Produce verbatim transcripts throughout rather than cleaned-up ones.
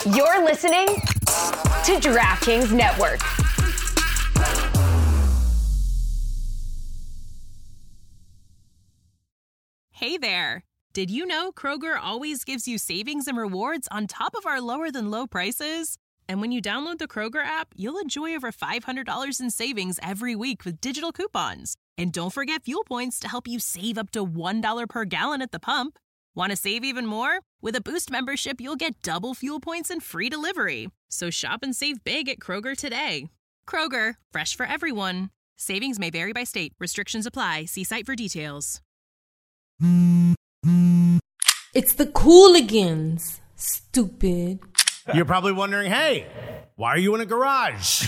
You're listening to DraftKings Network. Hey there. Did you know Kroger always gives you savings and rewards on top of our lower than low prices? And when you download the Kroger app, you'll enjoy over five hundred dollars in savings every week with digital coupons. And don't forget fuel points to help you save up to one dollar per gallon at the pump. Want to save even more? With a Boost membership, you'll get double fuel points and free delivery. So shop and save big at Kroger today. Kroger, fresh for everyone. Savings may vary by state. Restrictions apply. See site for details. It's the Cooligans, stupid. You're probably wondering, hey, why are you in a garage?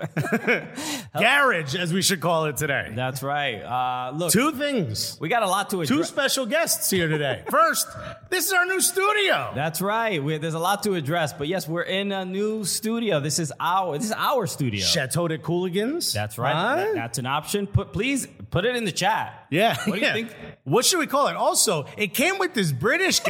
Garage, as we should call it today. That's right. Uh, look, Two things. we got a lot to address. Two special guests here today. First, this is our new studio. That's right. We, there's a lot to address, but yes, we're in a new studio. This is our this is our studio. Chateau de Cooligans. That's right. Huh? That- that's an option. Put please put it in the chat. Yeah. What do yeah. you think? What should we call it? Also, it came with this British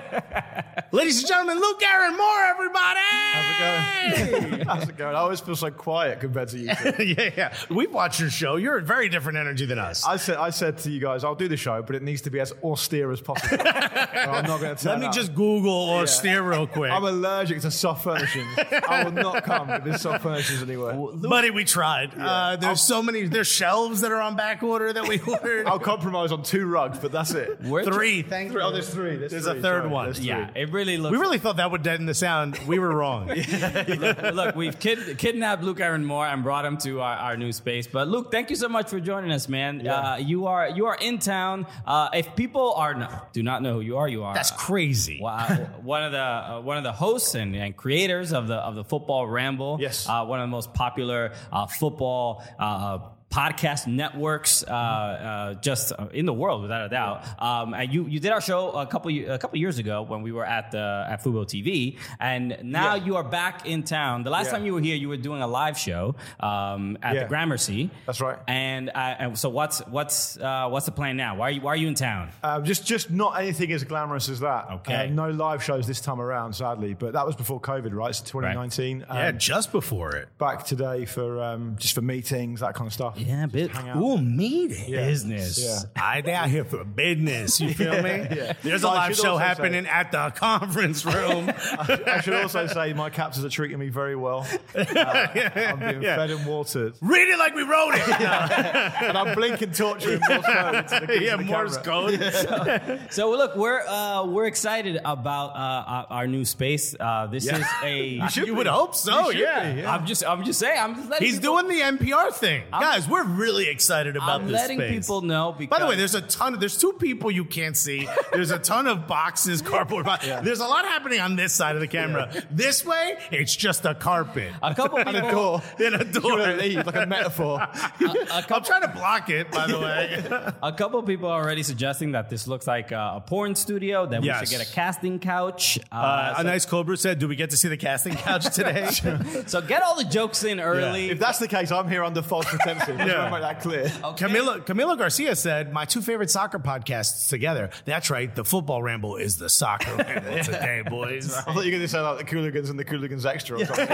guy. Ladies and gentlemen, Luke Aaron Moore, everybody. How's it going? How's it going? I always feel so quiet compared to you two. yeah, yeah. We've watched your show. You're a very different energy than us. I said, I said to you guys, I'll do the show, but it needs to be as austere as possible. I'm not going to turn Let me up. just Google austere real quick. I'm allergic to soft furnishings. I will not come if there's soft furnishings anywhere. Buddy, we tried. Uh, there's I'll- so many. There's shelves that are on back order that we ordered. I'll compromise on two rugs, but that's it. We're Three. Thank you. Oh, there's three. There's, There's three. a third Sorry, one. there's three. Yeah, it really looks. We really thought that would deaden the sound. We were wrong. look, look, we've kid, kidnapped Luke Aaron Moore and brought him to our, our new space. But Luke, thank you so much for joining us, man. Yeah. Uh, you are you are in town. Uh, if people are not, do not know who you are, you are. That's crazy. Wow, one of the uh, one of the hosts and, and creators of the of the Football Ramble. Yes. uh, one of the most popular uh, football uh, podcast networks uh, uh, just in the world, without a doubt. Um, and you you did our show a couple a couple years ago when we were at the at Fubo T V, and now Yeah. you are back in town. The last Yeah. time you were here, you were doing a live show um, at Yeah. the Gramercy. That's right. And, uh, and so what's what's uh, what's the plan now? Why are you why are you in town? Um, just, just not anything as glamorous as that. Okay. Uh, no live shows this time around, sadly. But that was before COVID, right? So twenty nineteen. Um, Yeah, just before it. back today for um, just for meetings, that kind of stuff. Yeah, bit hang out. Ooh, meeting. business. Yeah. I out here for business. You feel me? yeah. There's a I live should show also happening at the conference room. I should also say my captors are treating me very well. Uh, I'm being yeah. fed and watered. Read it like we wrote it. And I'm blinking torture in Morse code. into the- yeah, into the Morse camera. code. So look, we're uh, we're excited about uh, our, our new space. Uh, this Yeah. is a. You, you would hope so, You should yeah. be, yeah. I'm just I'm just saying. I'm just letting He's people, doing the N P R thing. Guys, we're really excited about I'm this letting space. people know because. By the way, there's a ton of, there's two people you can't see. There's a ton of boxes, cardboard boxes. There's a lot happening on this side of the camera. This way, it's just a carpet. a couple people. And a door. In a You door. want to leave, like a metaphor. I'm trying to block it, by the way. A couple people are already suggesting that this looks like a, a porn studio. That we Yes. should get a casting couch. Uh, Uh, so, a nice Cobra said, do we get to see the casting couch today? so get all the jokes in early. If that's the case, I'm here under false pretenses. Just Yeah. want to make that clear. Okay. Camila, Camila Garcia said, my two favorite soccer podcasts together. That's right. The Football Ramble is the soccer ramble today, boys. I thought you were going to say like the Cooligans and the Cooligans Extra or something.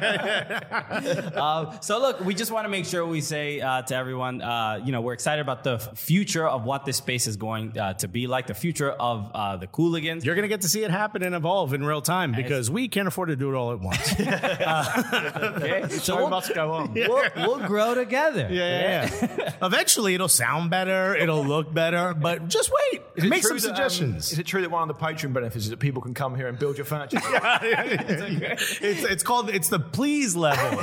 Uh, so look, we just want to make sure we say uh, to everyone, uh, you know, we're excited about the f- future of what this space is going uh, to be like, the future of uh, the Cooligans. You're going to get to see it happen and evolve in real time because we can't afford to do it all at once. Okay? So So we'll, must go on. we'll, we'll grow together. Yeah, yeah, yeah. Eventually, it'll sound better. It'll look better. But just wait. Is it Make true some that, um, suggestions. is it true that one of the Patreon benefits is that people can come here and build your furniture? it's, it's called, it's the please level.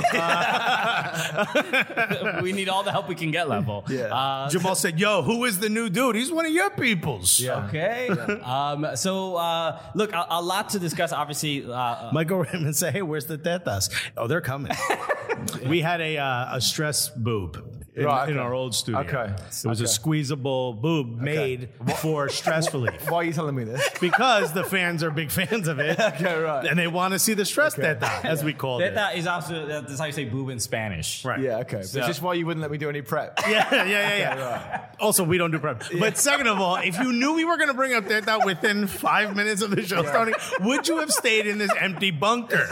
We need all the help we can get level. Yeah. Uh, Jamal said, yo, who is the new dude? He's one of your peoples. Yeah. Okay. Um, so, uh, look, a, a lot to discuss. Obviously, uh, Michael Raymond said, hey, where's the tetas? Oh, they're coming. We had a uh, a stress boob in, Right, okay. in our old studio. Okay. It was a Okay. squeezable boob made for stress relief. Why are you telling me this? Because the fans are big fans of it. Okay, right. And they want to see the stress teta, as we called it. Teta is also, that's how you say boob in Spanish. Right. Yeah, okay. So- Is this why you wouldn't let me do any prep? Yeah, yeah, yeah, yeah. Also, we don't do prep. But second of all, if you knew we were going to bring up Teta within five minutes of the show starting, would you have stayed in this empty bunker?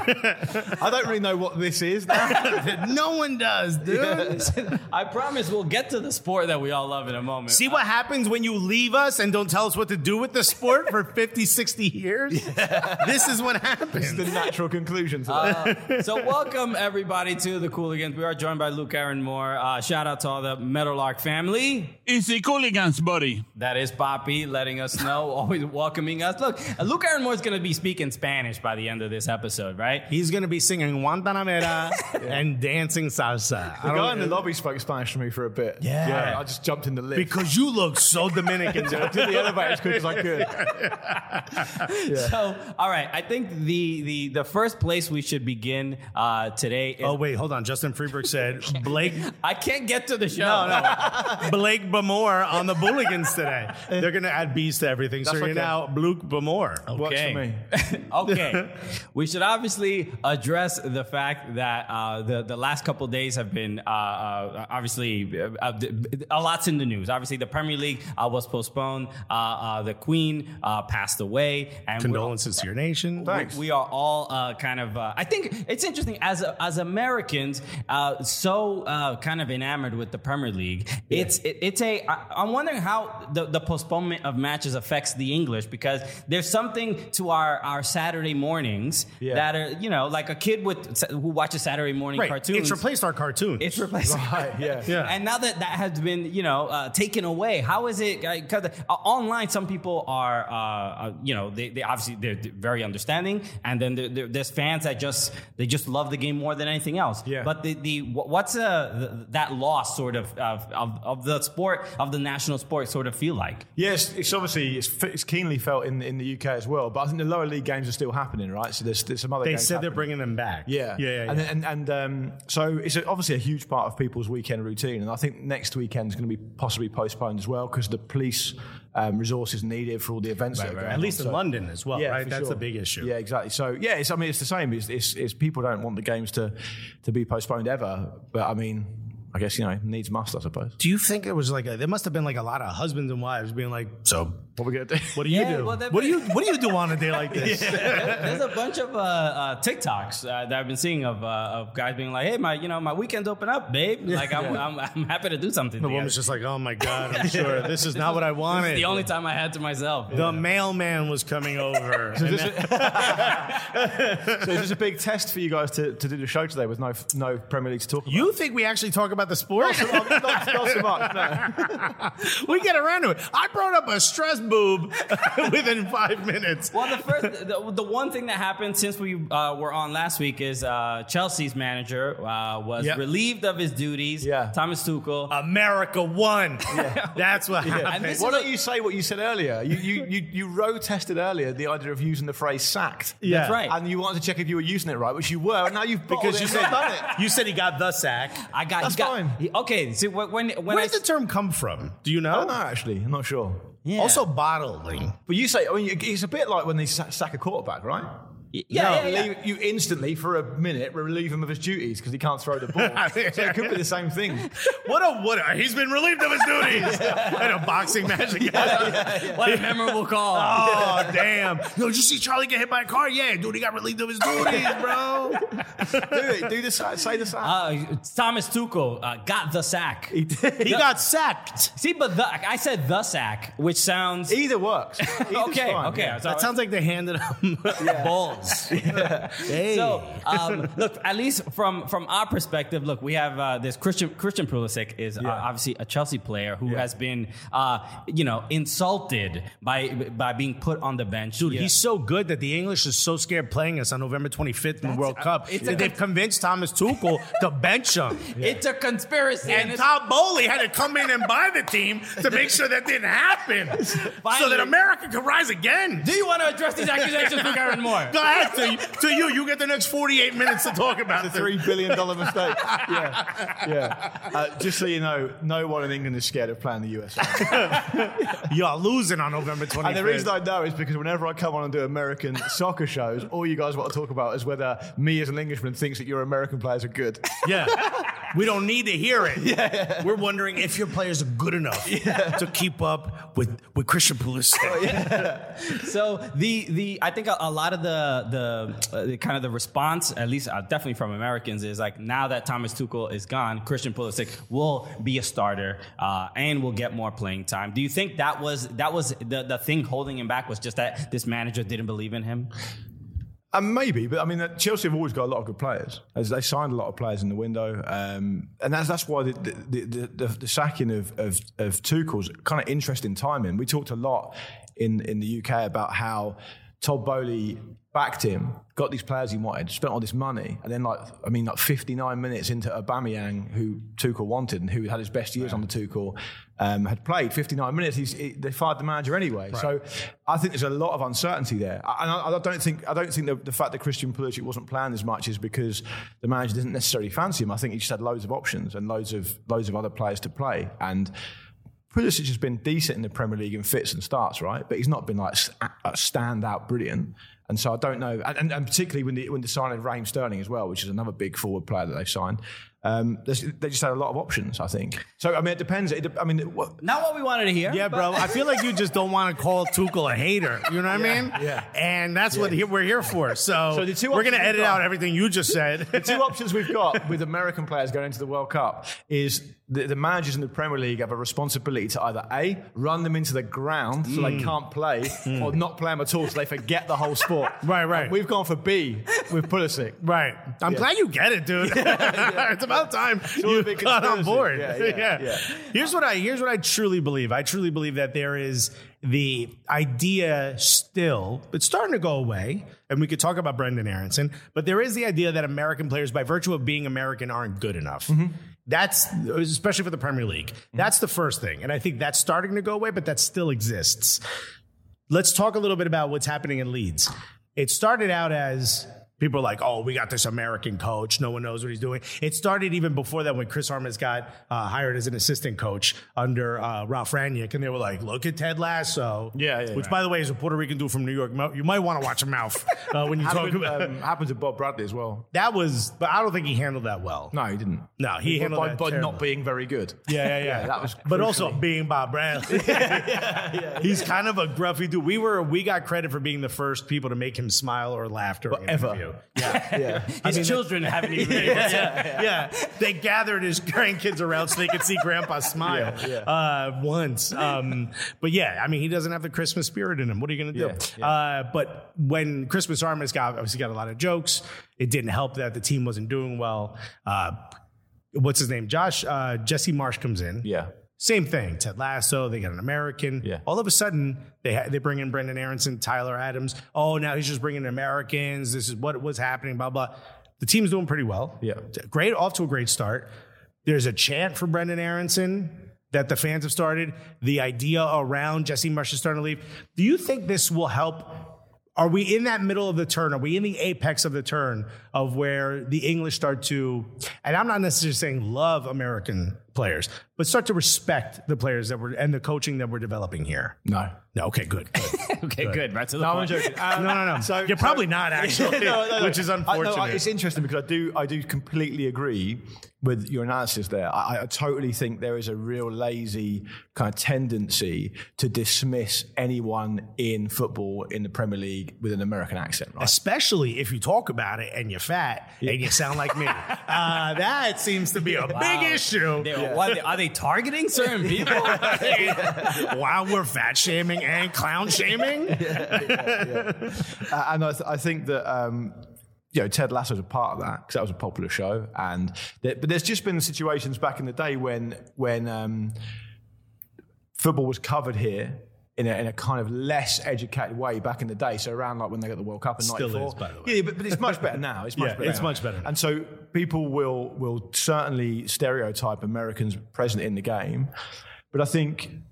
I don't really know what this is now. No one does, dude. I promise we'll get to the sport that we all love in a moment. See what happens when you leave us and don't tell us what to do with the sport for fifty, sixty years? This is what happens. The natural conclusion to that. Uh, so welcome everybody to the Cooligans. We are joined by Luke Aaron Moore. Uh, shout out to all the Meadowlark family. It's the Cooligans, buddy. That is Poppy letting us know, always welcoming us. Look, uh, Luke Aaron Moore is going to be speaking Spanish by the end of this episode, right? He's going to be singing Guantanamera and dancing salsa. The guy in the lobby spoke Spanish to me for a bit. Yeah. I just jumped in the lift. Because you look so Dominican. I did the elevator as quick as I could. So, all right, I think the the the first place we should begin uh, today is... Oh, wait, hold on. Justin Freeberg said Blake... I can't get to the show. No, no. Blake Bamore on the Booligans today. They're going to add B's to everything. So That's you're okay. now Blake Bamore. Works for me. Okay. We should obviously address the fact that uh, the, the last couple of days have been uh, uh, obviously uh, uh, a lot's in the news. Obviously, the Premier League uh, was postponed. Uh, uh, the Queen uh, passed away. And Condolences to your nation. Thanks. we are all uh, kind of. Uh, I think it's interesting as as Americans, uh, so uh, kind of enamored with the Premier League. It's it, it's a. I, I'm wondering how the, the postponement of matches affects the English, because there's something to our, our Saturday mornings Yeah. that are, you know, like a kid with who watches Saturday morning Right. cartoons. It's replaced our cartoons. It's replaced. Right, yeah. Yeah. And now that that has been, you know, uh, taken away, how is it? Because uh, online, some people are, uh, uh, you know, they, they obviously they're, they're very understanding, and then there, there, there's fans that just they just love the game more than anything else. Yeah. But the the what's uh, the, that loss sort of of, of of the sport of the national sport sort of feel like? Yes, it's obviously it's, it's keenly felt in in the U K as well. But I think the lower league games are still happening, right? So there's, there's some other. They games said happening. they're bringing them back. Yeah, Yeah, yeah, yeah. And and, and um, so it's obviously a huge part of people's weekend routine, and I think next weekend is going to be possibly postponed as well because the police um, resources needed for all the events. that are going At on. least in So- London as well, Yeah, right? for That's sure. the big issue. Yeah, exactly. So yeah, it's, I mean, it's the same. It's, it's, it's people don't want the games to to be postponed ever, but I mean, I guess you know needs must, I suppose. Do you think it was like a, there must have been like a lot of husbands and wives being like, so What are we gonna do? what do you Yeah, do? well, that- what do you what do you do on a day like this? There's a bunch of uh, uh, TikToks uh, that I've been seeing of, uh, of guys being like, "Hey, my you know my weekend's open up, babe. Like I'm, I'm I'm happy to do something." The together." woman's just like, oh my God, I'm sure this is not what I wanted. the only time I had to myself. The mailman was coming over. And So is this a big test for you guys to, to do the show today with no no Premier League to talk about? you think we actually talk about the sport? not, not, not so much. No. We get around to it. I brought up a stress boob within five minutes. Well, the first, the, the one thing that happened since we uh, were on last week is uh, Chelsea's manager uh, was Yep. relieved of his duties. Yeah. Thomas Tuchel. America won. That's what And happened. this Why is don't a- you say what you said earlier? You you you, you road tested earlier the idea of using the phrase sacked. Yeah. That's right. And you wanted to check if you were using it right, which you were, and now you've bottled Because it you and said not done it. you said he got the sack. I got. That's he got fine. he- okay. See, when when, when Where I did the term come from? Do you I know? don't know, actually. I'm not sure. yeah. Also bottling. But you say, I mean, it's a bit like when they sa- sack a quarterback, right? yeah, yeah, yeah. Leave- You instantly, for a minute, relieve him of his duties because he can't throw the ball. So it could be the same thing. What a what a, he's been relieved of his duties. And a boxing match again. What a memorable call. Oh damn! Yo, did you see Charlie get hit by a car? Yeah, dude, he got relieved of his duties, bro. Do it. Do the sack. Say the sack. Uh, Thomas Tuchel uh, got the sack. he did. He got sacked. See, but the, I said the sack, which sounds Either works. Either's okay. fine, Okay, yeah. so, That sounds like they handed him balls. Hey. so um, look, at least from from our perspective, look, we have uh, this Christian Christian Pulisic is uh, Yeah. obviously a Chelsea player who Yeah. has been uh, you know insulted by by being put on the bench. Dude, Yeah. he's so good that the English is so scared playing us on November twenty-fifth in the World Cup. it's that a- they've convinced Thomas Tuchel to bench him. It's a conspiracy. And it's- Todd Bowley had to come in and buy the team to make sure that didn't happen. So Finally. that America could rise again. do you want to address these accusations for Aaron Moore? Go ahead. To, to you, you get the next forty-eight minutes to talk about The it. three billion dollar mistake. Yeah, yeah. Uh, just so you know, no one in England is scared of playing the U S A. You're losing on November twenty-fifth. And the reason I know is because whenever I come on and do American soccer shows, all you guys want to talk about is whether me as an Englishman thinks that your American players are good. Yeah. We don't need to hear it. Yeah. We're wondering if your players are good enough yeah. to keep up with, with Christian Pulisic. Oh, yeah. So the the I think a, a lot of the the, uh, the kind of the response, at least uh, definitely from Americans, is like now that Thomas Tuchel is gone, Christian Pulisic will be a starter uh, and will get more playing time. Do you think that was that was the the thing holding him back was just that this manager didn't believe in him? Um, maybe, but I mean, uh, Chelsea have always got a lot of good players. As they signed a lot of players in the window, um, and that's that's why the the, the, the, the sacking of, of of Tuchel's kind of interesting timing. We talked a lot in in the U K about how Todd Bowley backed him, got these players he wanted, spent all this money, and then like I mean, like fifty-nine minutes into Aubameyang, who Tuchel wanted and who had his best years right. under Tuchel, um, had played fifty-nine minutes. He's, he, they fired the manager anyway. Right. So I think there's a lot of uncertainty there, and I, I don't think I don't think the, the fact that Christian Pulisic wasn't playing as much is because the manager didn't necessarily fancy him. I think he just had loads of options and loads of loads of other players to play, and Pulisic has been decent in the Premier League in fits and starts, right? But he's not been like a standout brilliant. And so I don't know, and, and particularly when the when the signing of Raheem Sterling as well, which is another big forward player that they've signed, um, they just had a lot of options, I think. So I mean, it depends. It, I mean, what, not what we wanted to hear. Yeah, bro. I feel like you just don't want to call Tuchel a hater. You know what yeah, I mean? Yeah. And that's yeah. what he, we're here for. So, so the two we're going to edit got, out everything you just said. The two options we've got with American players going into the World Cup is the, the managers in the Premier League have a responsibility to either A, run them into the ground so mm. they can't play, mm. or not play them at all so they forget the whole sport. Right, right. And we've gone for B with Pulisic. Right. I'm yeah. glad you get it, dude. Yeah, yeah. It's about time you got on board. Yeah, yeah, yeah. yeah. Here's what I here's what I truly believe. I truly believe that there is the idea still, it's starting to go away, and we could talk about Brendan Aronson, but there is the idea that American players, by virtue of being American, aren't good enough. Mm-hmm. That's, especially for the Premier League. Mm-hmm. That's the first thing. And I think that's starting to go away, but that still exists. Let's talk a little bit about what's happening in Leeds. It started out as people are like, oh, we got this American coach. No one knows what he's doing. It started even before that when Chris Armas got uh, hired as an assistant coach under uh, Ralph Rangnick. And they were like, look at Ted Lasso. Yeah, yeah. Which, right. by the way, is a Puerto Rican dude from New York. You might want to watch him mouth uh, when you happened, talk about um, happened to Bob Bradley as well. That was, but I don't think he handled that well. No, he didn't. No, he, he handled by, that by terrible. not being very good. Yeah, yeah, yeah. yeah that was but crucially. also being Bob Bradley. yeah, yeah, yeah, He's kind of a gruffy dude. We were, we got credit for being the first people to make him smile or laugh during an ever. interview. Yeah, yeah. His I mean, children haven't even. yeah, yeah, yeah, yeah. They gathered his grandkids around so they could see Grandpa smile yeah, yeah. Uh, once. Um, but yeah, I mean, he doesn't have the Christmas spirit in him. What are you going to do? Yeah, yeah. Uh, but when Christmas Armas got, obviously got a lot of jokes, it didn't help that the team wasn't doing well. Uh, what's his name? Josh, uh, Jesse Marsh comes in. Yeah. Same thing. Ted Lasso, they got an American. Yeah. All of a sudden, they ha- they bring in Brendan Aronson, Tyler Adams. Oh, now he's just bringing in Americans. This is what was happening, blah, blah. The team's doing pretty well. Yeah. Great, off to a great start. There's a chant for Brendan Aronson that the fans have started. The idea around Jesse Marsh is starting to leave. Do you think this will help? Are we in that middle of the turn? Are we in the apex of the turn of where the English start to, and I'm not necessarily saying love American players, but start to respect the players that we're, and the coaching that we're developing here? No. No, okay, good. good. okay, good. good. Right to the no, point. I'm joking. Um, no, no, no. So, You're probably so, not, actually, no, no, no. which is unfortunate. I, no, it's interesting because I do I do completely agree with your analysis there. I, I totally think there is a real lazy kind of tendency to dismiss anyone in football in the Premier League with an American accent, right? Especially if you talk about it and you're fat yeah. and you sound like me. uh, that seems to be a wow. big issue. Yeah. What, are, they, are they targeting certain people? Wow, we're fat shaming and clown shaming? yeah, yeah, yeah. uh, and I, th- I think that... Um, You know, Ted Lasso's a part of that because that was a popular show, and there, but there's just been situations back in the day when when um, football was covered here in a, in a kind of less educated way back in the day. So around like when they got the World Cup in Still ninety-four. is, by the way. Yeah, but, but it's much better now. It's much yeah, better. It's now. much better now. And so people will will certainly stereotype Americans present in the game, but I think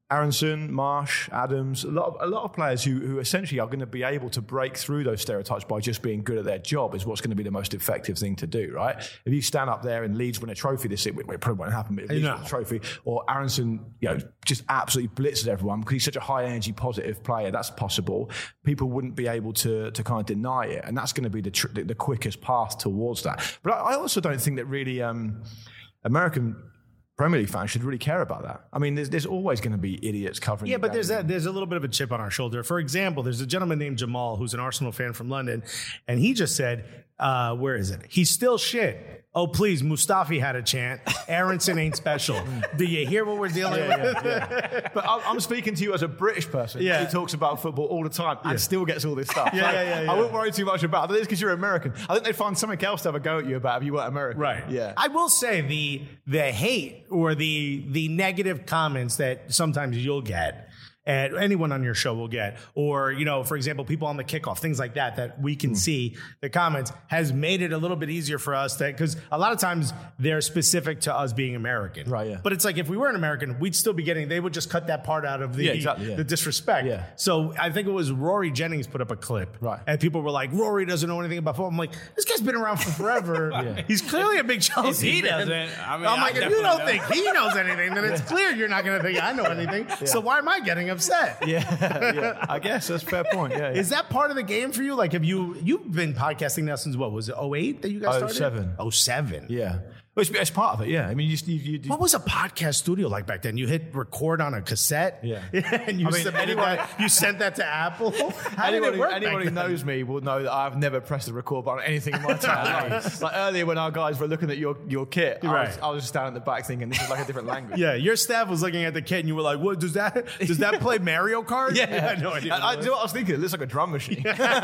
Aronson, Marsh, Adams, a lot of, a lot of players who, who essentially are going to be able to break through those stereotypes by just being good at their job is what's going to be the most effective thing to do, right? If you stand up there and Leeds win a trophy this year, it probably won't happen, but if Leeds No. win a trophy, or Aronson, you know, just absolutely blitzes everyone because he's such a high energy, positive player, that's possible. People wouldn't be able to to kind of deny it, and that's going to be the tr- the, the quickest path towards that. But I, I also don't think that really um, American Premier League fans should really care about that. I mean, there's, there's always going to be idiots covering. Yeah, the but game. there's a, there's a little bit of a chip on our shoulder. For example, there's a gentleman named Jamal who's an Arsenal fan from London, and he just said, uh, where is it? He's still shit. Oh, please, Mustafi had a chant. Aronson ain't special. Do you hear what we're dealing Yeah, with? yeah, yeah. But I'm I'm speaking to you as a British person Yeah. who talks about football all the time and still gets all this stuff. Yeah, Like, yeah, yeah, yeah. I wouldn't worry too much about it. It's because you're American. I think they'd find something else to have a go at you about if you weren't American. Right. Yeah. I will say the the hate or the the negative comments that sometimes you'll get, and anyone on your show will get, or, you know, for example, people on the kickoff, things like that, that we can see the comments, has made it a little bit easier for us that, because a lot of times they're specific to us being American. Right, yeah. But it's like, if we weren't American, we'd still be getting, they would just cut that part out of the, Yeah, exactly, yeah. the disrespect. Yeah. So I think it was Rory Jennings put up a clip. Right. And people were like, Rory doesn't know anything about football. I'm like, this guy's been around for forever. Yeah. He's clearly a big Chelsea He fan. doesn't. I mean, I'm I like, if you definitely don't don't. think he knows anything, then it's clear you're not going to think I know anything. So why am I getting upset? Yeah, yeah. I guess that's a fair point. Yeah, yeah. Is that part of the game for you? Like, have you, you've been podcasting now since what, was it oh eight that you guys oh started? seven. oh seven. Yeah. Well, it's, it's part of it, yeah. I mean, you, you, you, you What was a podcast studio like back then? You hit record on a cassette? Yeah. and you I mean, submitted anyone- that, you sent that to Apple? How did anyone it who, work anyone back who then? knows me will know that I've never pressed the record button on anything in my entire life. Like earlier when our guys were looking at your, your kit, I, Right. was, I was just down at the back thinking this is like a different language. Yeah, your staff was looking at the kit and you were like, "What does that? Does that play Mario Kart?" Yeah, I had no idea. I, I, do you know what I was thinking? It looks like a drum machine.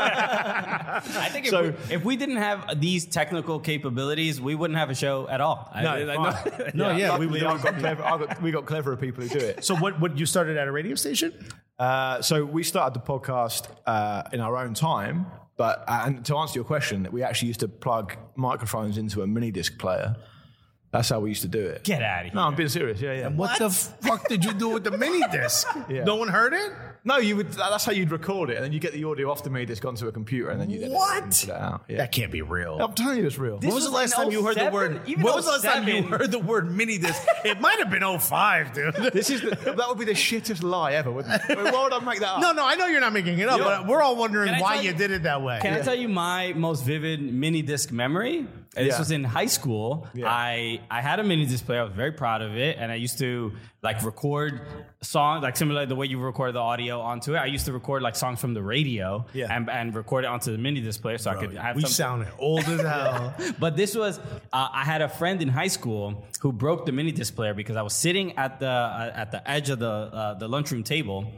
I think if, So- we, if we didn't have these technical capabilities, we wouldn't have a show at all. I- No, I- fine. No, yeah, we- Luckily, I've got clever, I've got, we got cleverer people who do it. So what? What you started at a radio station? Uh, so we started the podcast uh, in our own time, but uh, and to answer your question, we actually used to plug microphones into a mini disc player. That's how we used to do it. Get out of here. No, I'm being serious. Yeah, yeah. What, the fuck did you do with the mini disc? Yeah. No one heard it. No, you would. That's how you'd record it, and then you get the audio off the mini disc onto a computer, and then you What? put it out. Yeah. That can't be real. I'm telling you, it's real. When was the was last in time you heard the oh seven? word? Even When was the last time you oh seven? heard the word mini disc? It might have been oh five, dude. This is the, that would be the shittest lie ever, wouldn't it? Why would I make that up? No, no, I know you're not making it up, but we're all wondering Can I why tell you you- did it that way. Can I tell you my most vivid mini disc memory? This Yeah. was in high school. Yeah. I I had a mini disc player. I was very proud of it, and I used to like record songs, like similar to the way you record the audio onto it. I used to record like songs from the radio Yeah. and, and record it onto the mini disc player, so I could have we some. sounded old as hell. But this was, uh, I had a friend in high school who broke the mini disc player because I was sitting at the uh, at the edge of the uh, the lunchroom table.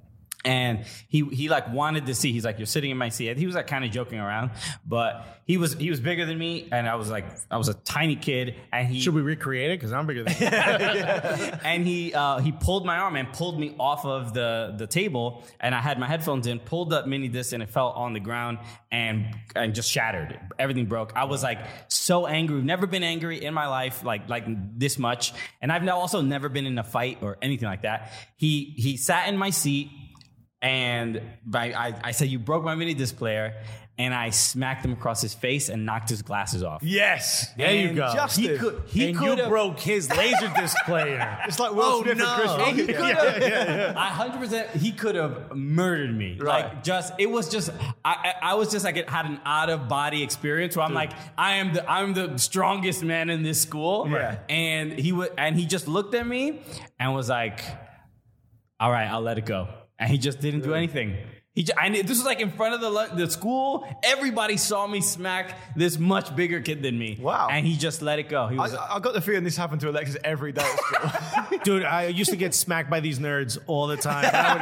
And he he like wanted to see. He's like, "You're sitting in my seat." He was like kind of joking around, but he was he was bigger than me, and I was like I was a tiny kid, and he Should we recreate it? Because I'm bigger than you. and he uh, he pulled my arm and pulled me off of the, the table, and I had my headphones in, pulled up mini disc, and it fell on the ground and and just shattered. Everything broke. I was like so angry. Never been angry in my life like like this much, and I've now also never been in a fight or anything like that. He he sat in my seat, and I I, I said, "You broke my mini disc player." And I smacked him across his face and knocked his glasses off. Yes, there you And go. just- He could. He and could you have broke his laser disc player. It's like Will Oh, Smith no. and Chris Rock. He again. could have. I hundred percent. He could have murdered me. Right. Like just, it was just. I, I, I was just like it had an out of body experience where I'm like, I am the, I'm the strongest man in this school. Right. And he would, and he just looked at me and was like, "All right, I'll let it go." And he just didn't do anything. He just, I, this was like in front of the lu- the school. Everybody saw me smack this much bigger kid than me. Wow. And he just let it go. He was. I, I got the feeling this happened to Alexis every day at school. Dude, I used to get smacked by these nerds all the time. But I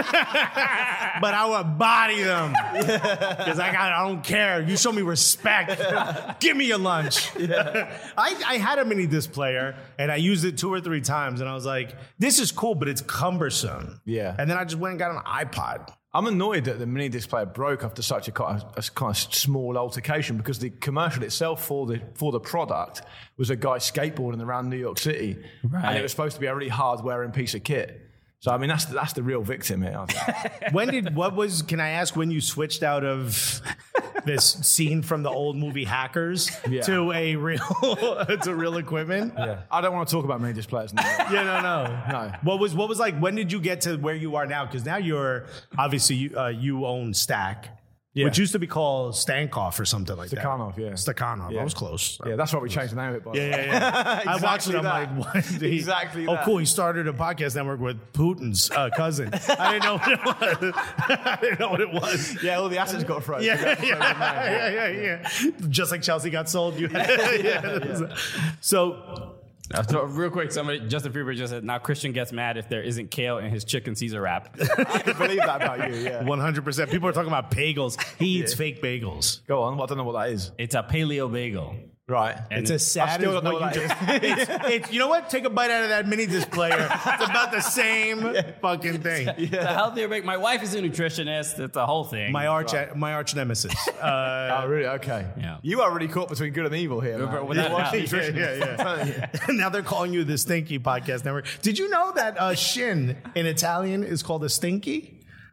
would, but I would body them. Because I got, I don't care. You show me respect. Give me your lunch. I, I had a mini disc player, and I used it two or three times, and I was like, this is cool, but it's cumbersome. Yeah. And then I just went and got an iPod. I'm annoyed that the mini disc player broke after such a kind of, a kind of small altercation because the commercial itself for the for the product was a guy skateboarding around New York City, Right. and it was supposed to be a really hard wearing piece of kit. So I mean, that's that's the real victim here. I think. When did what was? Can I ask when you switched out of this scene from the old movie Hackers Yeah. to a real to real equipment? Yeah. I don't want to talk about Rangers players now. Yeah, no, no, No. What was what was like? When did you get to where you are now? Because now you're obviously you uh, you own Stack, Yeah. which used to be called Stankoff or something like Stakhanov, that. yeah. Stakhanov. Yeah. I was close. Yeah, that's why we changed the name of it. By the Yeah, way. yeah, yeah. I watched it. Exactly I'm that. like, what? Did he- Exactly Oh, that. cool. He started a podcast network with Putin's uh, cousin. I didn't know what it was. I didn't know what it was. Yeah, all the assets got frozen. Yeah, yeah, yeah, yeah, yeah. Just like Chelsea got sold. You yeah. So, Uh, so real quick, somebody, Justin Freeberg just said, now Christian gets mad if there isn't kale in his chicken Caesar wrap. I can believe that about you. Yeah. one hundred percent. People are talking about bagels. He eats fake bagels. Go on. I don't know what that is. It's a paleo bagel. Right. And It's as I sad still as don't know what what you that just. It's, it's, you know what? Take a bite out of that mini disc player. It's about the same fucking thing. It's a healthier bagel. My wife is a nutritionist. It's a whole thing. My arch, my arch nemesis. Uh, Oh, really? Okay. Yeah. You are really caught between good and evil here. Man. Without You are doubt. nutritionist. Yeah, yeah, I'm telling you. now they're calling you the Stinky Podcast Network. Did you know that uh, shin in Italian is called a stinky?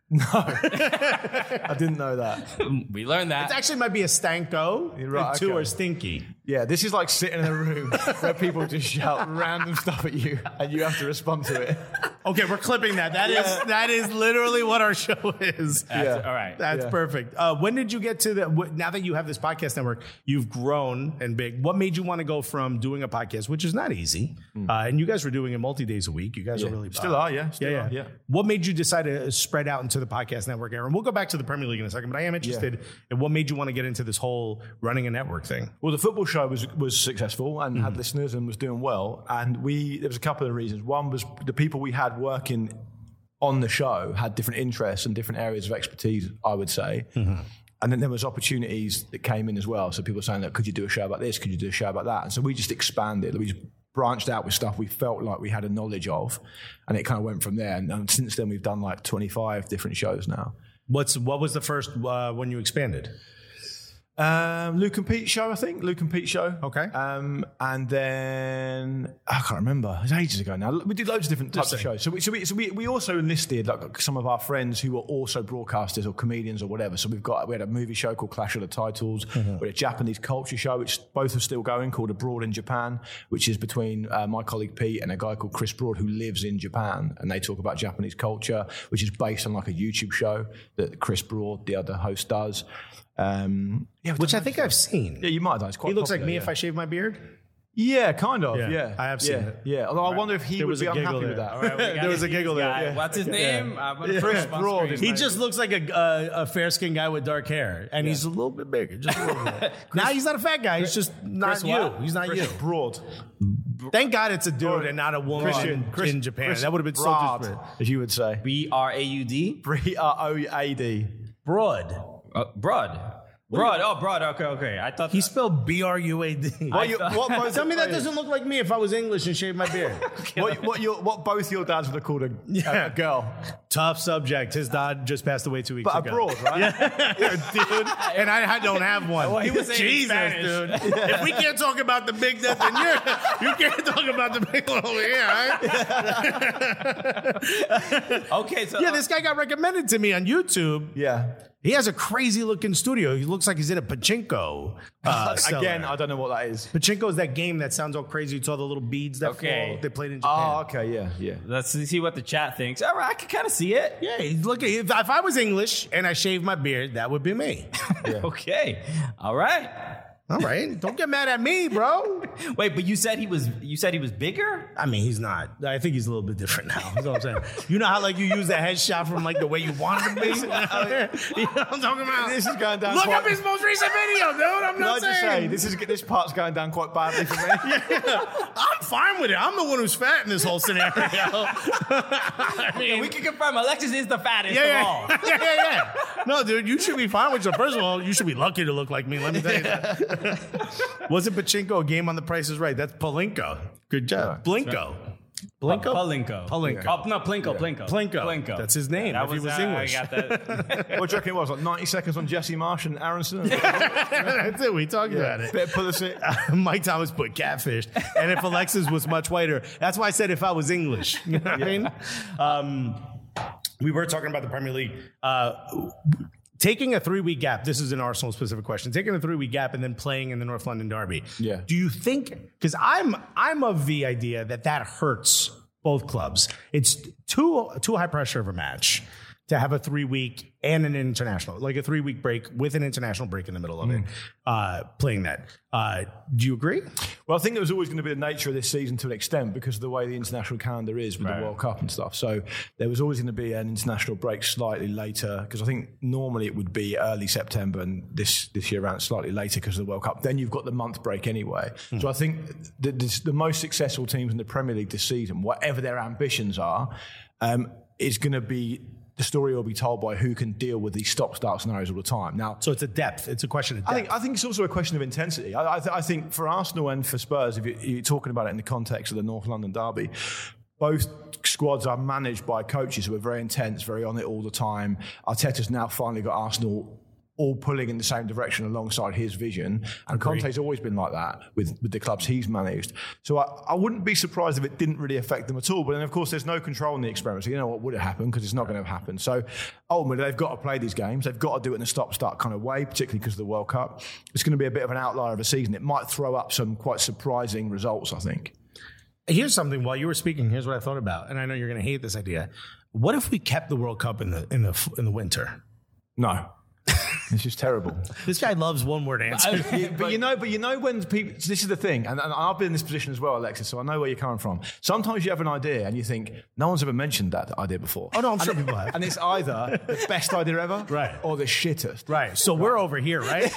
I didn't know that. we learned that. It actually might be a stanko. You're right, and two okay. are stinky. Yeah, this is like sitting in a room where people just shout random stuff at you and you have to respond to it. Okay, we're clipping that. That is that is literally what our show is. That's- All right. That's Yeah. perfect. Uh, when did you get to the? wh- Now that you have this podcast network, you've grown and big. What made you want to go from doing a podcast, which is not easy, uh, and you guys were doing it multi days a week. You guys are really Still are, yeah. Still yeah, are, yeah. yeah. What made you decide to spread out into the podcast network era? And we'll go back to the Premier League in a second, but I am interested in what made you want to get into this whole running a network thing. Well, the football show was was successful and had listeners and was doing well. And we there was a couple of reasons. One was the people we had working on the show had different interests and different areas of expertise, I would say. And then there was opportunities that came in as well. So people were saying that, could you do a show about this? Could you do a show about that? And so we just expanded. We just branched out with stuff we felt like we had a knowledge of. And it kind of went from there. And, and since then, we've done like twenty-five different shows now. What's what was the first uh, when you expanded? Um, Luke and Pete show, I think. Luke and Pete show. Okay. Um, and then I can't remember. It was ages ago now. We did loads of different types of shows. So we, so we, so we, we also enlisted like some of our friends who were also broadcasters or comedians or whatever. So we've got we had a movie show called Clash of the Titles. We had a Japanese culture show, which both are still going, called Abroad in Japan, which is between uh, my colleague Pete and a guy called Chris Broad who lives in Japan, and they talk about Japanese culture, which is based on like a YouTube show that Chris Broad, the other host, does. Um, yeah, we've Which done I think loads of I've stuff. seen. Yeah, you might have done. It's quite He looks like popular, me yeah. if I shave my beard. Yeah, kind of. Yeah, Yeah, I have seen yeah, it. Yeah, although I wonder if he There would was be a giggle unhappy there. with that. All right, we got There was a this giggle there, guy. yeah. What's his name? I'm gonna put him on Broad screen. is He Right. just looks like a, uh, a fair skinned guy with dark hair, and he's a little bit bigger, just a little bit. Now he's not a fat guy; he's just not Chris you. what? He's not Chris you. Broad. Thank God it's a dude Broad. and not a woman Christian, Chris, in Japan. Chris that would have been Broad, so disparate. as you would say. B R A U D? B R O A D. Broad. Uh, broad. Broad. Oh, broad. Okay, okay. I thought He spelled B R U A D. What, you, what both Tell me that doesn't look like me if I was English and shaved my beard. What, what, your, what both your dads would have called a, Yeah. a girl, Tough subject. His dad just passed away two weeks but ago. abroad, right? Yeah, dude. And I don't have one. Well, he was saying in Jesus, Spanish. dude. If we can't talk about the big death in you, you can't talk about the big one over here, right? Okay, so Yeah, this guy got recommended to me on YouTube. Yeah. He has a crazy looking studio. He looks like he's in a pachinko. Uh, cellar. Again, I don't know what that is. Pachinko is that game that sounds all crazy. It's all the little beads that Okay. fall. They played in Japan. Oh, okay, yeah, yeah. let's see what the chat thinks. All right, I can kind of see it. Yeah, he's looking. If, if I was English and I shaved my beard, that would be me. Okay. All right. All right, don't get mad at me, bro. Wait, but you said he was you said he was bigger? I mean, he's not. I think he's a little bit different now. That's what I'm saying. You know how like you use that headshot from like the way you wanted to be. You know what I'm talking about? This is going down Look quite- up his most recent video, dude. I'm Can I not just say, saying. this is this part's going down quite badly for me. I'm fine with it. I'm the one who's fat in this whole scenario. I mean, We can confirm Alexis is the fattest yeah, of yeah. all. yeah, yeah, yeah. No, dude, you should be fine with your. First of all, you should be lucky to look like me. Let me tell you that. Wasn't Pachinko a game on The Price is Right? That's Palinko. Good job. Blinko. Plinko? Palinko. Palinko. Oh, no, Plinko, Plinko. Plinko. Plinko. That's his name, That if he was uh, English. I got that. What do you reckon it was? Like ninety seconds on Jesse Marsh and Aronson? That's it. We talked about it. Bit of Pulisic. Mike Thomas put catfish. And if Alexis was much whiter, that's why I said if I was English. You know what I mean? Um, we were talking about the Premier League. Uh, taking a three-week gap, this is an Arsenal-specific question, taking a three-week gap and then playing in the North London Derby. Yeah. Do you think, because I'm I'm of the idea that that hurts both clubs. It's too, too high pressure of a match to have a three-week and an international, like a three-week break with an international break in the middle of mm. it, uh, playing that. Uh, do you agree? Well, I think it was always going to be the nature of this season to an extent because of the way the international calendar is with right. the World Cup and stuff. So there was always going to be an international break slightly later because I think normally it would be early September and this, this year around slightly later because of the World Cup. Then you've got the month break anyway. Mm. So I think the, the, the most successful teams in the Premier League this season, whatever their ambitions are, um, is going to be... the story will be told by who can deal with these stop-start scenarios all the time. Now, so it's a depth. It's a question of depth. I think, I think it's also a question of intensity. I, I, th- I think for Arsenal and for Spurs, if you, you're talking about it in the context of the North London Derby, both squads are managed by coaches who are very intense, very on it all the time. Arteta's now finally got Arsenal all pulling in the same direction alongside his vision. And Agreed. Conte's always been like that with, with the clubs he's managed. So I, I wouldn't be surprised if it didn't really affect them at all. But then, of course, there's no control in the experiment. So you know what would have happened because it's not going to happen. So ultimately, they've got to play these games. They've got to do it in a stop-start kind of way, particularly because of the World Cup. It's going to be a bit of an outlier of a season. It might throw up some quite surprising results, I think. Here's something, while you were speaking, here's what I thought about. And I know you're going to hate this idea. What if we kept the World Cup in the in the, in the winter? No. It's just terrible. This guy loves one-word answers. but, but you know, but you know when people. This is the thing, and, and I've been in this position as well, Alexis. So I know where you're coming from. Sometimes you have an idea and you think no one's ever mentioned that idea before. Oh no, I'm sure and people it, have. And it's either the best idea ever, right, or the shittest. Right. So right. we're over here, right?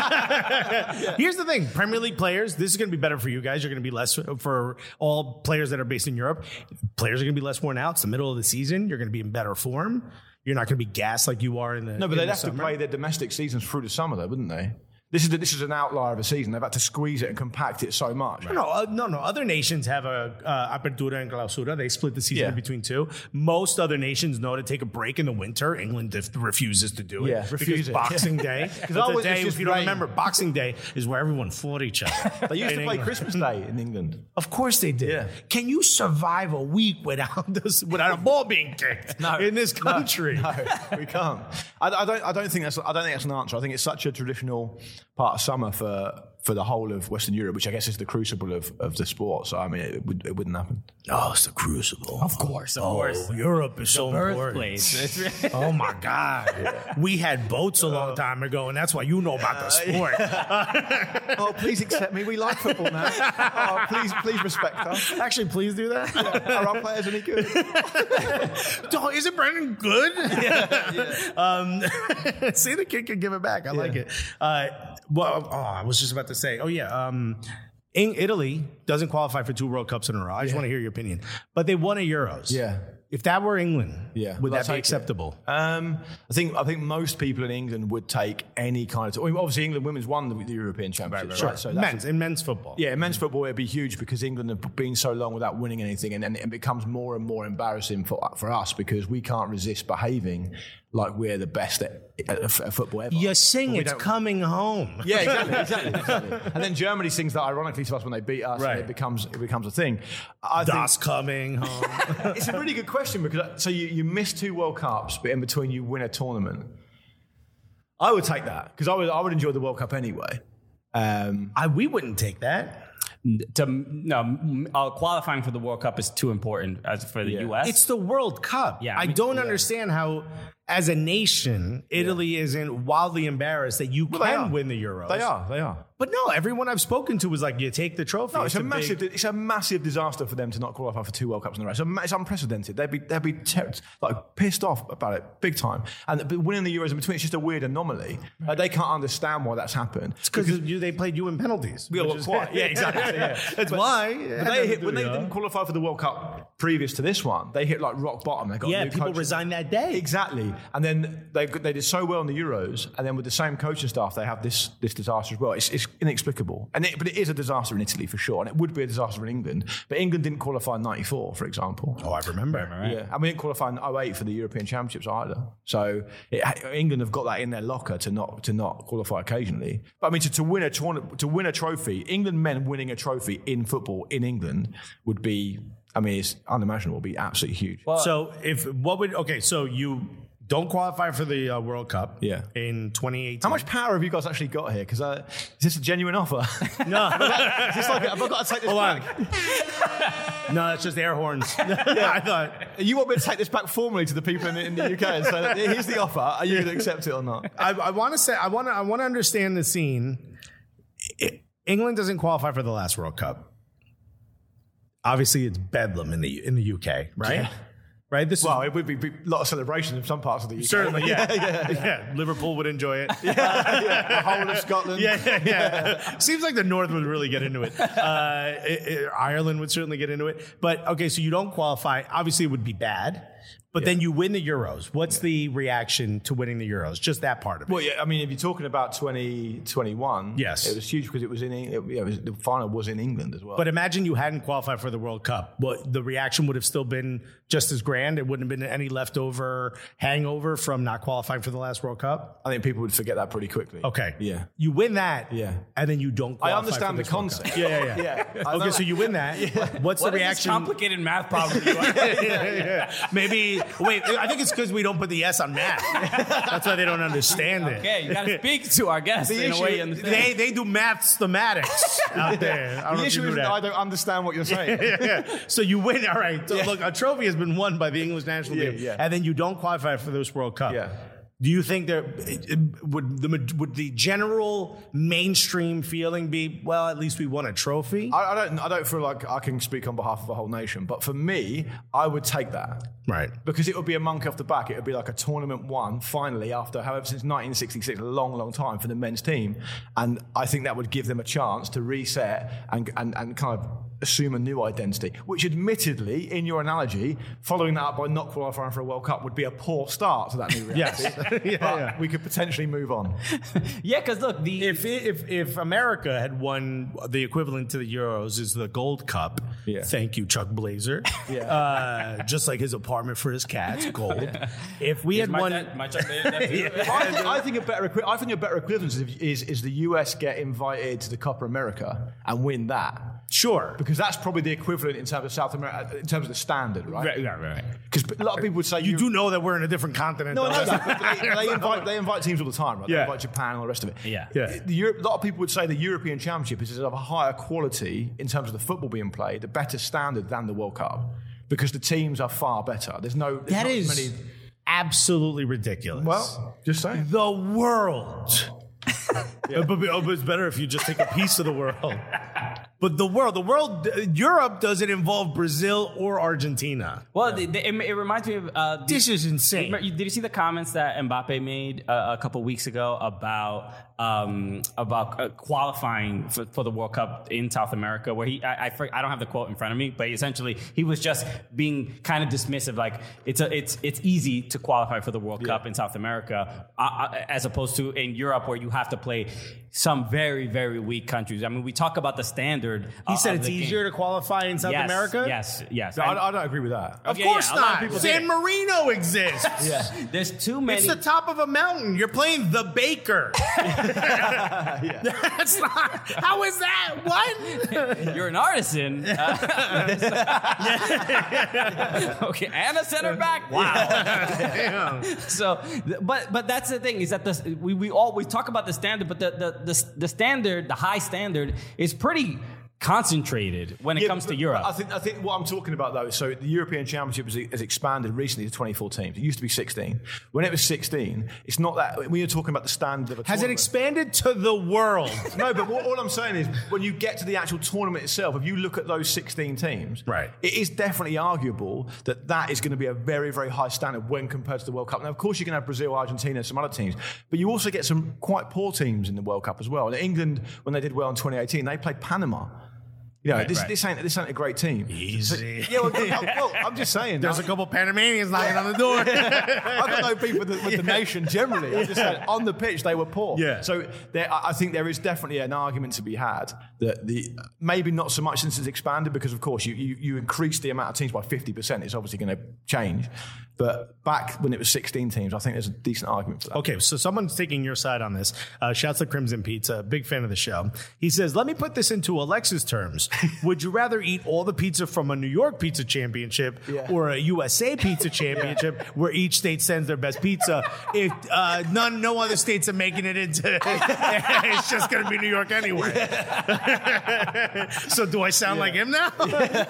yeah. Here's the thing: Premier League players. This is going to be better for you guys. You're going to be less for all players that are based in Europe. Players are going to be less worn out. It's the middle of the season. You're going to be in better form. You're not going to be gassed like you are in the No, but in they'd the have summer. to play their domestic seasons through the summer, though, wouldn't they? This is the, this is an outlier of a season. They've had to squeeze it and compact it so much. No, no, uh, no, no. Other nations have a uh, apertura and clausura. They split the season yeah. between two. Most other nations know to take a break in the winter. England dif- refuses to do it. Yeah, refuse because it. Boxing Day. Because always- the day, it's just if you don't rain. remember, Boxing Day is where everyone fought each other. They used in to play England. Christmas Day in England. Of course they did. Yeah. Can you survive a week without this, without a ball being kicked No, in this country? No, no we can't. I, I don't. I don't think that's. I don't think that's an answer. I think it's such a traditional part of summer for for the whole of Western Europe, which I guess is the crucible of, of the sport. So I mean, it, would, it wouldn't happen. Oh, it's the crucible. Of course, of oh, course. Europe is so Birthplace. important. Oh my God, yeah. We had boats a long time ago, and that's why you know about the sport. Oh, please accept me. We like football now. Oh, please, please respect us. Actually, please do that. Yeah. Are our players any good? Oh, isn't Brendan good? Yeah, yeah. Um, see, the kid can give it back. I yeah. like it. Uh, well, oh, I was just about to say, oh yeah, um, in Italy doesn't qualify for two World Cups in a row. I just yeah. want to hear your opinion. But they won a Euros. Yeah. If that were England, yeah. would well, that be acceptable? Um, I think I think most people in England would take any kind of. I mean, obviously, England women's won the, the European Championship. Right, right, right? Sure. So men's in men's football. Yeah, in men's football it'd be huge because England have been so long without winning anything, and, and it becomes more and more embarrassing for for us because we can't resist behaving like we're the best at, at, at football ever. You sing it's coming home. Yeah, exactly, exactly, exactly. And then Germany sings that ironically to us when they beat us, right. and it becomes it becomes a thing. I Das think, coming home. It's a really good question because so you, you miss two World Cups, but in between you win a tournament. I would take that because I would I would enjoy the World Cup anyway. Um, I we wouldn't take that. To, no, uh, qualifying for the World Cup is too important as for the yeah. U S. It's the World Cup. Yeah, I I mean, don't yeah. understand how, as a nation, Italy yeah. isn't wildly embarrassed that you well, can win the Euros. They are. They are. But no, everyone I've spoken to was like, you take the trophy. No, it's, it's a, a massive. big... It's a massive disaster for them to not qualify for two World Cups in a row. It's, a, it's unprecedented. They'd be they'd be ter- like pissed off about it, big time. And but winning the Euros in between, it's just a weird anomaly. Like, they can't understand why that's happened. It's because they played you in penalties. Yeah, well, is, quite. Yeah, exactly. Yeah. That's but, why. But they hit, when they didn't qualify for the World Cup previous to this one, they hit like rock bottom. They got yeah, new people coaches. resigned that day. Exactly. And then they they did so well in the Euros, and then with the same coaching staff, they have this this disaster as well. It's, it's inexplicable, and it, but it is a disaster in Italy for sure, and it would be a disaster in England. But England didn't qualify in ninety-four, for example. Oh, I remember. Yeah, and we didn't qualify in oh eight for the European Championships either. So it, England have got that in their locker to not to not qualify occasionally. But I mean, to, to win a tournament, to win a trophy, England men winning a trophy in football in England would be. I mean, it's unimaginable. It'd be absolutely huge. Well, so if what would okay? So you don't qualify for the uh, World Cup, yeah. in twenty eighteen. How much power have you guys actually got here? Because uh, is this a genuine offer? No, is this like have I got to take this Hold back? On. No, it's just air horns. Yeah. I thought you want me to take this back formally to the people in the, in the U K and say, "Here's the offer. Are you going to accept it or not?" I, I want to say I want to I want to understand the scene. It, England doesn't qualify for the last World Cup. Obviously, it's bedlam in the in the U K, right? Yeah. Right. This well, is, it would be a lot of celebration in some parts of the U K. Certainly, yeah. yeah, yeah, yeah. yeah. Liverpool would enjoy it. yeah, yeah. The whole of Scotland. Yeah, yeah, yeah. Seems like the North would really get into it. Uh, it, it. Ireland would certainly get into it. But okay, so you don't qualify. Obviously, it would be bad. But yeah. then you win the Euros. What's yeah. the reaction to winning the Euros? Just that part of it. Well, yeah, I mean, if you're talking about twenty twenty-one, yes. it was huge because it was in it, yeah, it was, the final was in England as well. But imagine you hadn't qualified for the World Cup. What the reaction would have still been just as grand. It wouldn't have been any leftover hangover from not qualifying for the last World Cup. I think people would forget that pretty quickly. Okay. Yeah. You win that. Yeah. And then you don't qualify. I understand for the concept. Yeah, yeah, yeah. yeah. Okay, so you win that. Yeah. What's what the is reaction? This complicated math problem. yeah, yeah, yeah. Maybe. Wait. I think it's because we don't put the S on math. That's why they don't understand it. Okay, you got to speak to our guests the in issue, a way you understand. They they do math schematics out there. I don't the know issue if you is knew that that. I don't understand what you're saying. yeah, yeah. So you win. All right. So yeah. look, a trophy has been won by the English national yeah, team, yeah. and then you don't qualify for this World Cup. Yeah. Do you think there would the would the general mainstream feeling be, well, at least we won a trophy? I, I don't. I don't feel like I can speak on behalf of the whole nation, but for me, I would take that. Right. Because it would be a monkey off the back. It would be like a tournament won finally after however since nineteen sixty-six, a long, long time for the men's team, and I think that would give them a chance to reset and and, and kind of assume a new identity, which admittedly, in your analogy, following that up by not qualifying for a World Cup would be a poor start to that new reality. Yes. yeah, but yeah. we could potentially move on. yeah, because look, the if if if America had won the equivalent to the Euros is the Gold Cup, yeah. thank you, Chuck Blazer. Yeah. Uh, just like his apartment for his cats, gold. Yeah. If we had my, won, that, my Chuck Blazer, that too. I, think, I think a better equi- I think a better equivalent is, is is the U S get invited to the Copa America and win that. Sure. Because that's probably the equivalent in terms of South America, in terms of the standard, right? Right, right, right. Because a lot of people would say you you do know that we're in a different continent. No, though. I know that, but they, they invite they invite teams all the time, right? Yeah. They invite Japan and all the rest of it. Yeah. Yeah. The Euro- a lot of people would say the European Championship is of a higher quality in terms of the football being played, a better standard than the World Cup, because the teams are far better. There's no there's That not is many. absolutely ridiculous. Well, just saying. The world. yeah. but, but it's better if you just take a piece of the world. But the world, the world, Europe doesn't involve Brazil or Argentina. Well, the, the, it, it reminds me of uh, the, This is insane. Did you see the comments that Mbappe made uh, a couple weeks ago about um, about uh, qualifying for, for the World Cup in South America? Where he, I, I, I don't have the quote in front of me, but essentially he was just being kind of dismissive, like it's a, it's it's easy to qualify for the World yeah. Cup in South America, uh, as opposed to in Europe where you have to play some very very weak countries. I mean, we talk about the standard. He said uh, it's easier game. to qualify in South yes, America? Yes, yes. No, I, I don't agree with that. Of yeah, course yeah, a lot of not. people San do. Marino exists. Yeah. There's too many. It's the top of a mountain. You're playing the Baker. yeah. That's not. How is that? What? You're an artisan. Uh, okay, and a center back. Wow. Damn. So, but but that's the thing is that the we we all we talk about the standard, but the the the, the standard, the high standard, is pretty concentrated when it Yeah, comes but- to Europe. but I think I think what I'm talking about though, so the European Championship has, has expanded recently to twenty-four teams. It used to be sixteen. When it was sixteen, it's not that when you're talking about the standard of a Has it tournament. expanded to the world? No, but what, all I'm saying is when you get to the actual tournament itself, if you look at those sixteen teams, Right. it is definitely arguable that that is going to be a very, very high standard when compared to the World Cup. Now, of course, you can have Brazil, Argentina, and some other teams, but you also get some quite poor teams in the World Cup as well. And England, when they did well in twenty eighteen, they played Panama. You know, Right, this, right. this ain't this ain't a great team. Easy. Yeah, well, well, I'm just saying. There's a couple Panamanians knocking on the door. I've got no beef with the, with the nation generally. I'm just saying, on the pitch, they were poor. Yeah. So there, I I think there is definitely an argument to be had that the maybe not so much since it's expanded because, of course, you, you, you increase the amount of teams by fifty percent. It's obviously going to change. But back when it was sixteen teams, I think there's a decent argument for that. Okay, so someone's taking your side on this. Uh, shouts to Crimson Pizza, big fan of the show. He says, let me put this into Alexa's terms. Would you rather eat all the pizza from a New York Pizza Championship Yeah. or a U S A Pizza Championship where each state sends their best pizza? If uh, none, no other states are making it into, it's just going to be New York anyway. So do I sound like him now?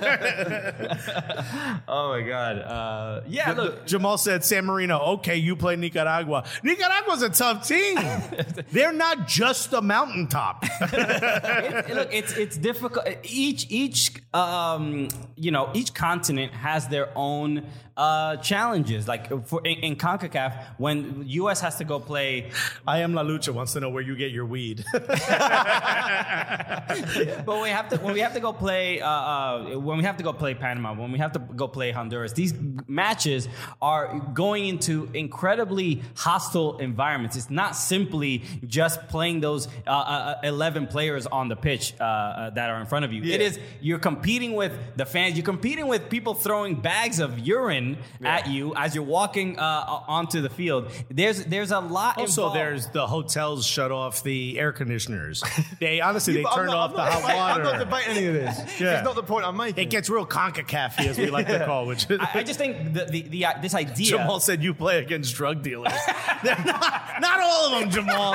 Oh my God. Uh, yeah, look. Jamal said, San Marino, okay, you play Nicaragua. Nicaragua's a tough team. They're not just a mountaintop. it, look, it's it's difficult. Each each um, you know each continent has their own uh, challenges. Like for in, in CONCACAF, when U S has to go play, I am La Lucha wants to know where you get your weed. but we have to when we have to go play uh, uh, when we have to go play Panama, when we have to go play Honduras. These matches are going into incredibly hostile environments. It's not simply just playing those uh, uh, eleven players on the pitch uh, uh, that are in front of you. Yeah. It is you're competing with the fans. You're competing with people throwing bags of urine Yeah. at you as you're walking uh, onto the field. There's there's a lot. Also, involved. there's the hotels shut off the air conditioners. They honestly, they But I'm turned not- off I'm the not hot debating- water. I'm not debating any of this. Yeah. It's not the point I'm making. It gets real CONCACAF-y, as we like to call, which is... I, I just think the, the, the this idea. Jamal said you play against drug dealers. They're not, not all of them, Jamal.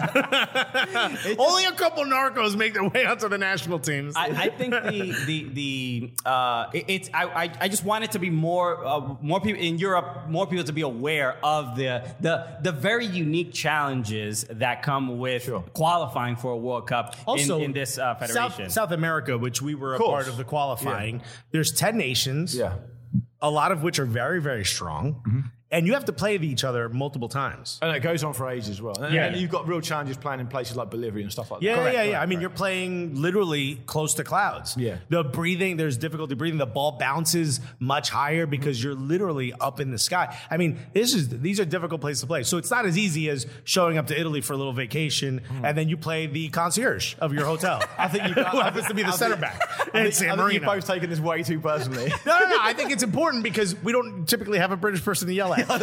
Only a couple narcos make their way onto the national teams. I, I think the the the uh, it, it's I, I I just want it to be more uh, more people in Europe, more people to be aware of the the the very unique challenges that come with Sure. qualifying for a World Cup Also, in, in this uh, federation. South, South America, which we were a course. part of the qualifying, there's ten nations, Yeah. a lot of which are very, very strong. Mm-hmm. And you have to play each other multiple times. And it goes on for ages as well. And, Yeah. and you've got real challenges playing in places like Bolivia and stuff like Yeah, that. Correct, yeah, yeah. correct, I mean, correct. you're playing literally close to clouds. Yeah. The breathing, there's difficulty breathing. The ball bounces much higher because you're literally up in the sky. I mean, this is these are difficult places to play. So it's not as easy as showing up to Italy for a little vacation and then you play the concierge of your hotel. I think you who happens to be the I center think- back I in think, San I think you've Marino. both taken this way too personally. No, no, no. I think it's important because we don't typically have a British person to yell at.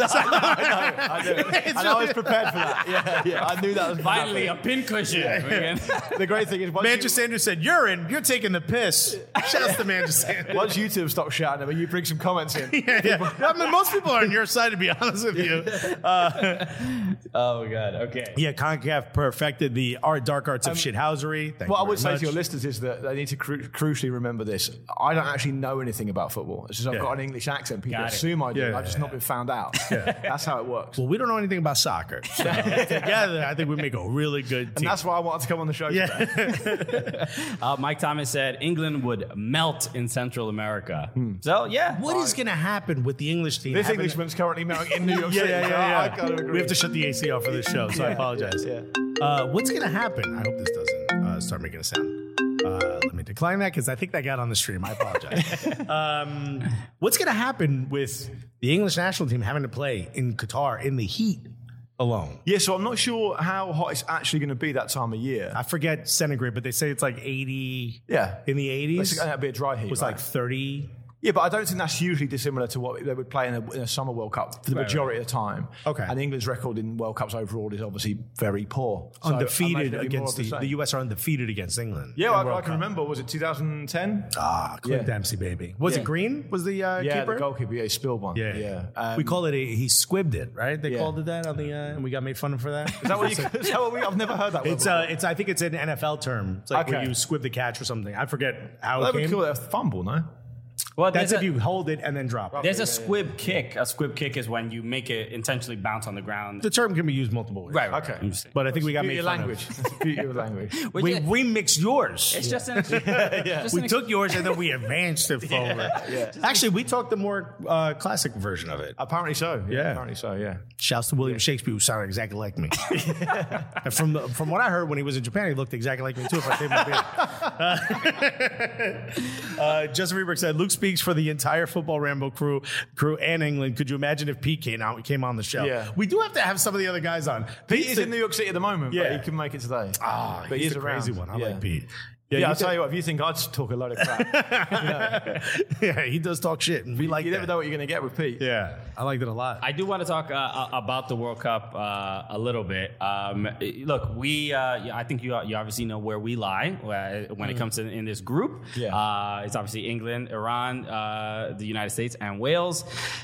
I know, I know. It's And I was really- prepared for that. Yeah, yeah. I knew that was gonna Finally, a happen. pincushion. The great thing is once Manchester you, Sanders said, "You're in. You're taking the piss." Shouts to Manchester Sanders. once you two have stopped shouting at me, you bring some comments in. Yeah, yeah. I mean, most people are on your side, to be honest with you. Uh, Oh God. Okay. yeah, CONCACAF perfected the art, dark arts of shithousery. Thank What you I would very say to your much. listeners is that they need to cru- crucially remember this. I don't actually know anything about football. It's just I've Yeah. got an English accent. People Got it. assume I do. Yeah, I've just yeah, not been found out. That's how it works. Well, we don't know anything about soccer. So together, I think we make a really good And team. that's why I wanted to come on the show today. yeah. Uh, Mike Thomas said England would melt in Central America. So yeah. What is going to happen with the English team? This having- Englishman's currently married in New York Yeah, City. yeah, so yeah, I yeah. gotta agree. We have to shut the A C off for this show, so I apologize. Yeah. Uh, what's going to happen? I hope this doesn't uh, start making a sound. Uh, let me decline that because I think that got on the stream. I apologize. um, what's going to happen with the English national team having to play in Qatar in the heat alone? Yeah, so I'm not sure how hot it's actually going to be that time of year. I forget centigrade, but they say it's like eighty Yeah. in the eighties. It's going to be a dry heat. It was right? like thirty. Yeah, but I don't think that's hugely dissimilar to what they would play in a, in a summer World Cup for the Right, majority of the time. Okay. And England's record in World Cups overall is obviously very poor. So I Undefeated imagine it'd be more against of the, same. the U S are undefeated against England. Yeah, in well, I, World I can Cup. remember. Was it two thousand ten? Ah, Clint Yeah. Dempsey, baby. Was Yeah. it Green? Was the uh, yeah, keeper? the goalkeeper. Yeah, he spilled one. Yeah, yeah. Um, we call it a he squibbed it, right? They Yeah. called it that on the uh, and we got made fun of for that. Is that what you? Is that what we? I've never heard that. word It's uh, it's I think it's an N F L term. It's like where Okay. you squib the catch or something. I forget how before. it They would came. call it a fumble, no? Well, That's there's if a- you hold it and then drop it. There's a squib kick. A squib kick is when you make it intentionally bounce on the ground. The term can be used multiple ways. Right. right. Okay. I'm just saying. But I think we got Beauty made of fun language. of. It's the beauty of language. Which We is- remixed yours. it's just an. just We an took yours and then we advanced it forward. yeah. Actually, we talked the more uh, classic version of it. Apparently so. Yeah, Yeah. Apparently so. Yeah. Shouts to William Shakespeare, who sounded exactly like me. And from the, from what I heard, when he was in Japan, he looked exactly like me too. If I saved my beard. Uh, uh, Justin Reberg said, "Luke speaks for the entire Football Rambo crew, crew and England. Could you imagine if Pete came out, came on the show? Yeah. We do have to have some of the other guys on. Pete Pete's is the- in New York City at the moment, Yeah. but he can make it today. Ah, but he's he's the around. crazy one. I Yeah. like Pete. Yeah, you I'll th- tell you what, if you think I'd talk a load of crap, yeah, he does talk shit, and we like you that. never know what you're going to get with Pete. Yeah, I liked it a lot. I do want to talk uh, about the World Cup uh, a little bit. Um, look, we uh, I think you you obviously know where we lie uh, when it comes to in this group. Yeah. Uh, it's obviously England, Iran, uh, the United States, and Wales.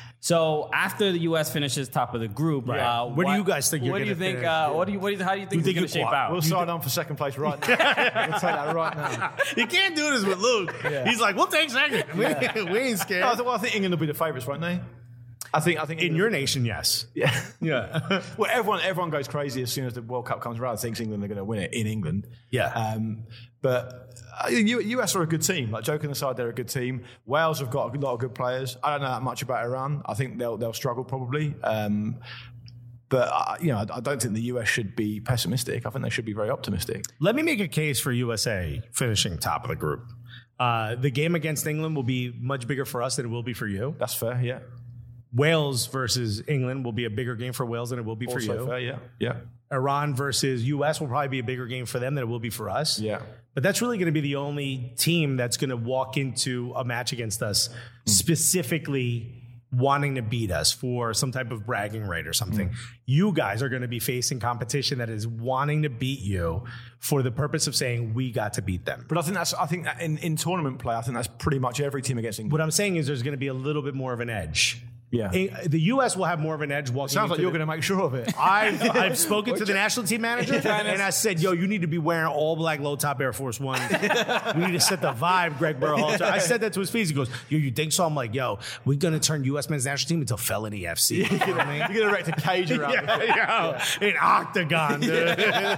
So after the U S finishes top of the group, Right. uh, Where do what- you guys think you're What do you gonna think? finish? Uh, what do you? What do you? How do you think You it's think going to you- shape out? We'll sign on for second place right now. We'll take that right now. You can't do this with Luke. He's like, we'll take second. We, we ain't scared. No, I, think, well, I think England will be the favourites, won't they? I think. I think In England- your nation, yes. yeah. Yeah. Well, everyone everyone goes crazy as soon as the World Cup comes around. Thinks England are going to win it in England. Yeah. Um, but uh, U- US are a good team. Like joking aside, they're a good team. Wales have got a lot of good players. I don't know that much about Iran. I think they'll they'll struggle probably. Um, but uh, you know, I, I don't think the U S should be pessimistic. I think they should be very optimistic. Let me make a case for U S A finishing top of the group. Uh, the game against England will be much bigger for us than it will be for you. That's fair. Yeah. Wales versus England will be a bigger game for Wales than it will be for Also you. fair. Yeah. Yeah. Iran versus U S will probably be a bigger game for them than it will be for us. Yeah. But that's really going to be the only team that's going to walk into a match against us specifically wanting to beat us for some type of bragging right or something. You guys are going to be facing competition that is wanting to beat you for the purpose of saying we got to beat them. But I think that's. I think that in, in tournament play, I think that's pretty much every team against England. What I'm saying is there's going to be a little bit more of an edge. Yeah. A- The U S will have more of an edge walking Sounds like into you're the- going to make sure of it. I've, I've spoken to the national team manager and I said, yo, you need to be wearing all black low top Air Force Ones. We need to set the vibe, Greg Berhalter. I said that to his face. He goes, yo, you think so? I'm like, yo, we're going to turn U S men's national team into Felony F C. You know what I mean? You're going to erect a cage around it. Yeah, yo, an octagon, dude.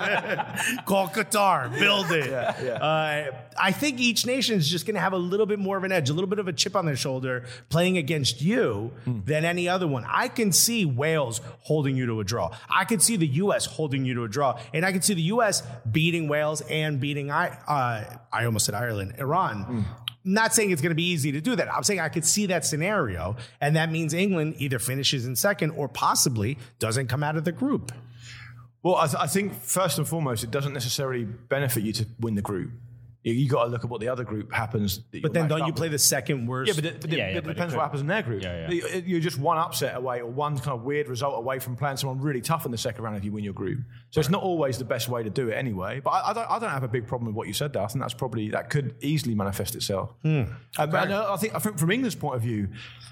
Call Qatar, build it. Yeah, yeah. Uh, I think each nation is just going to have a little bit more of an edge, a little bit of a chip on their shoulder playing against you than any other one. I can see Wales holding you to a draw. I can see the U S holding you to a draw. And I can see the U S beating Wales and beating, I, uh, I almost said Ireland, Iran. Not saying it's going to be easy to do that. I'm saying I could see that scenario. And that means England either finishes in second or possibly doesn't come out of the group. Well, I, th- I think first and foremost, it doesn't necessarily benefit you to win the group. You, you got to look at what the other group happens. that But you're then matched don't up you play with. the second worst? Yeah, but it, but it, Yeah, yeah, it but it depends could- what happens in their group. Yeah, yeah. You- You're just one upset away or one kind of weird result away from playing someone really tough in the second round if you win your group. So it's not always the best way to do it anyway. But I, I don't. I don't have a big problem with what you said there. I think that's probably that could easily manifest itself. Uh, but I, know- I think I think from England's point of view,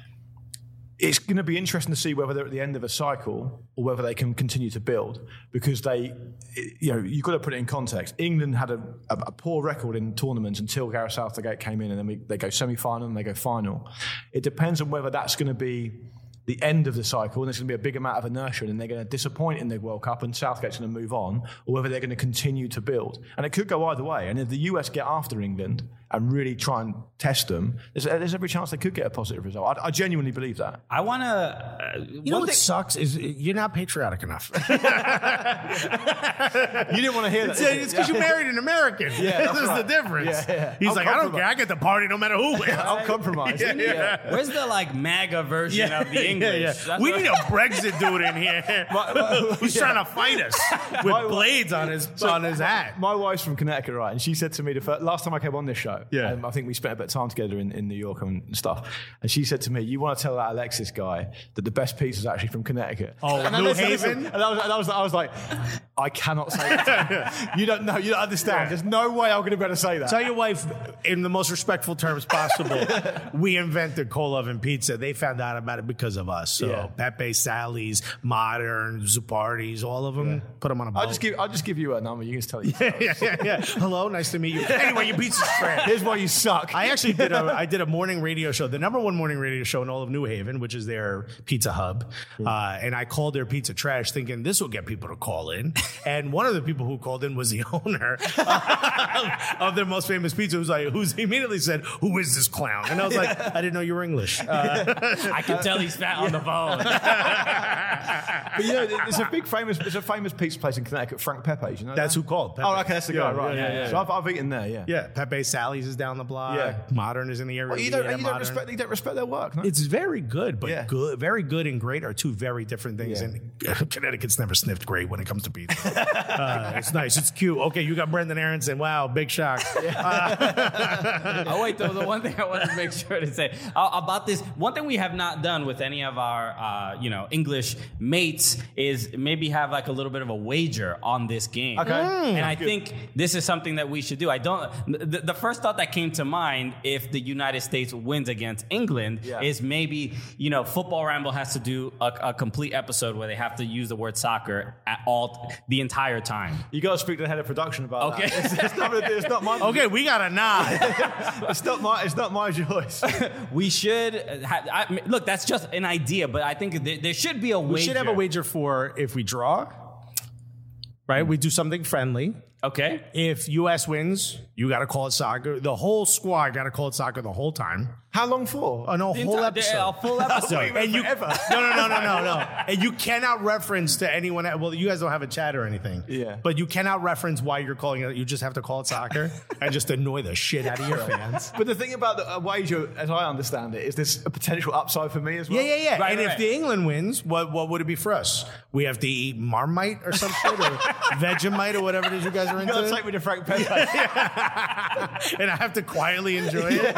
it's going to be interesting to see whether they're at the end of a cycle or whether they can continue to build, because they, you know, you've got to put it in context. England had a, a, a poor record in tournaments until Gareth Southgate came in, and then we, they go semi-final and they go final. It depends on whether that's going to be the end of the cycle and there's going to be a big amount of inertia and they're going to disappoint in the World Cup and Southgate's going to move on, or whether they're going to continue to build. And it could go either way. And if the U S get after England and really try and test them, there's, there's every chance they could get a positive result. I, I genuinely believe that. I want to. Uh, You know what sucks is you're not patriotic enough. You didn't want to hear that. It's because you married an American. Yeah, this is right. the difference. Yeah, yeah. He's I'm like, I don't compromised. care. I get the party no matter who wins. I'm compromised. Yeah, yeah. Where's the like MAGA version of the English? Yeah, yeah. That's We what- need a Brexit dude in here who's trying to fight us with My- blades on his on his hat. My wife's from Connecticut, right? And she said to me the first, last time I came on this show, Yeah. um, I think we spent a bit of time together in, in New York and stuff. And she said to me, "You want to tell that Alexis guy that the best pizza is actually from Connecticut?" Oh, and I New listened- Haven? listened, And I was, and I was, I was like, I cannot say that. You don't know. You don't understand. There's no way I'm going to be able to say that. Tell your wife in the most respectful terms possible. We invented coal oven pizza. They found out about it because of of us. So Yeah. Pepe, Sally's, Modern, Zupardi's, all of them. Put them on a boat. I'll just give I'll just give you a number. You can tell you. yeah, yeah, yeah. Hello, nice to meet you. Anyway, your pizza's trash. Here's why you suck. I actually did a I did a morning radio show, the number one morning radio show in all of New Haven, which is their pizza hub. Uh, and I called their pizza trash, thinking this will get people to call in. And one of the people who called in was the owner of, of their most famous pizza. Who's like, who's immediately said, "Who is this clown?" And I was like, "I didn't know you were English." Uh, I can tell he's fat on the phone. But you know, there's a big famous, there's a famous pizza place in Connecticut, Frank Pepe's. You know That's that? who called. Pepe. Oh, okay, that's the guy, Yeah, right? yeah, yeah, So yeah. I've, I've eaten there, yeah. Yeah, Pepe Sally's is down the block. Yeah. Modern is in the area. Well, you don't, Vienna and you don't Modern. respect, you don't respect their work, no? It's very good, but Yeah. good, very good and great are two very different things. Yeah. And Connecticut's never sniffed great when it comes to pizza. uh, it's nice. It's cute. Okay, you got Brendan Aronson. Wow, big shock. Uh, Oh wait, though the one thing I wanted to make sure to say uh, about this, one thing we have not done with any of our, uh, you know, English mates is maybe have like a little bit of a wager on this game. Okay. and I think this is something that we should do. I don't. The, the first thought that came to mind, if the United States wins against England, Yeah. is maybe, you know, Football Ramble has to do a, a complete episode where they have to use the word soccer at all the entire time. You got to speak to the head of production about Okay. that. It's, it's not, it's not my. okay, we got a nod. It's not my. It's not my choice. We should have, I, look. That's just an idea, but I think there, there should be a wager. We should have a wager for if we draw, right? We do something friendly. Okay. If U S wins, you got to call it soccer. The whole squad got to call it soccer the whole time. How long for? Oh, no, The whole entire- episode. A full episode. and you, forever. no, no, no, no, no, no. And you cannot reference to anyone. Well, you guys don't have a chat or anything. Yeah. But you cannot reference why you're calling it. You just have to call it soccer and just annoy the shit out of your fans. But the thing about the uh, wager, as I understand it, is there's a potential upside for me as well. Yeah, yeah, yeah. Right, and right, if right. the England wins, what what would it be for us? We have to eat Marmite or some shit, or Vegemite or whatever it is you guys are You got to into. take me to Frank Pepe. And I have to quietly enjoy it.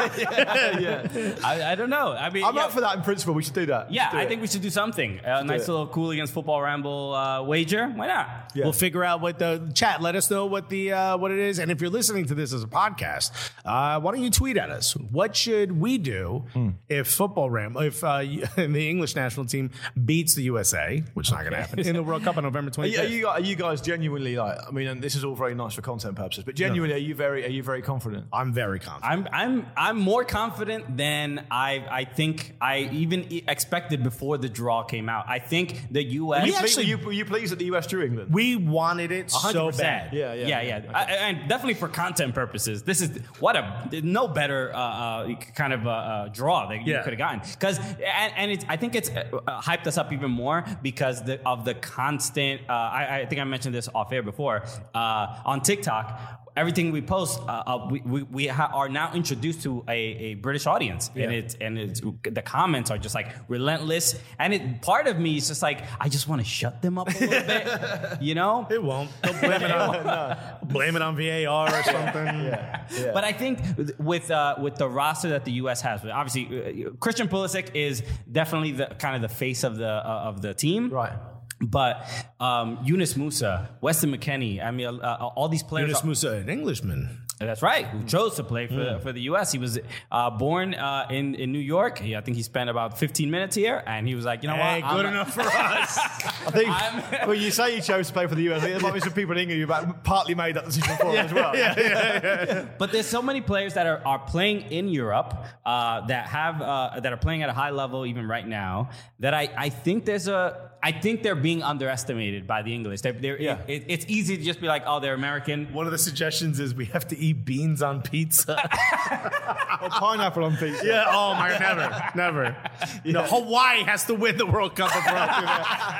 I, I don't know. I mean, I'm yeah, up for that in principle. We should do that. Yeah, Let's do I it. think we should do something. A nice it. little cool against Football Ramble uh, wager. Why not? Yeah. We'll figure out what the chat. Let us know what the uh, what it is. And if you're listening to this as a podcast, uh, why don't you tweet at us? What should we do if football ram if uh, the English national team beats the U S A, which is not going to happen in the World Cup on November Are you, are, twenty-fifth? you, are you guys genuinely like? I mean, and this is all very nice for content purposes, but genuinely, are you very, are you very confident? I'm very confident. I'm I'm I'm more confident than I I think I even e- expected before the draw came out. I think the U S We Were you, actually- were you, were you pleased that the U S drew England? We wanted it so one hundred percent. bad. Yeah, yeah. yeah, yeah. I, and definitely for content purposes, this is what a no better uh, uh, kind of uh, uh, draw that you Yeah. could have gotten. Because and, and it's, I think it's uh, hyped us up even more because the, of the constant. Uh, I, I think I mentioned this off air before uh, on TikTok. Everything we post, uh, uh, we we, we ha- are now introduced to a, a British audience, and it's and it's the comments are just like relentless. And it part of me is just like I just want to shut them up a little bit, you know. It won't. They'll blame it on blame it on V A R or something. But I think with uh, with the roster that the U S has, obviously uh, Christian Pulisic is definitely the kind of the face of the uh, of the team, Right. But um, Yunus Musa, Weston McKennie, I mean, uh, all these players. Yunus are- Musa, an Englishman. That's right. Who chose to play for, for the U S. He was uh, born uh, in in New York. He, I think he spent about fifteen minutes here, and he was like, you know Hey, what? good I'm- enough for us. I think I'm- when you say you chose to play for the U S, I think there might be some people in England who about partly made that decision for him as well. But there's so many players that are, are playing in Europe uh, that have uh, that are playing at a high level even right now. That I, I think there's a I think they're being underestimated by the English. They're, they're, Yeah. it, it's easy to just be like, oh, they're American. One of the suggestions is we have to eat beans on pizza. Or pineapple on pizza. Yeah, oh my, never, never. You know, Hawaii has to win the World Cup if we're up to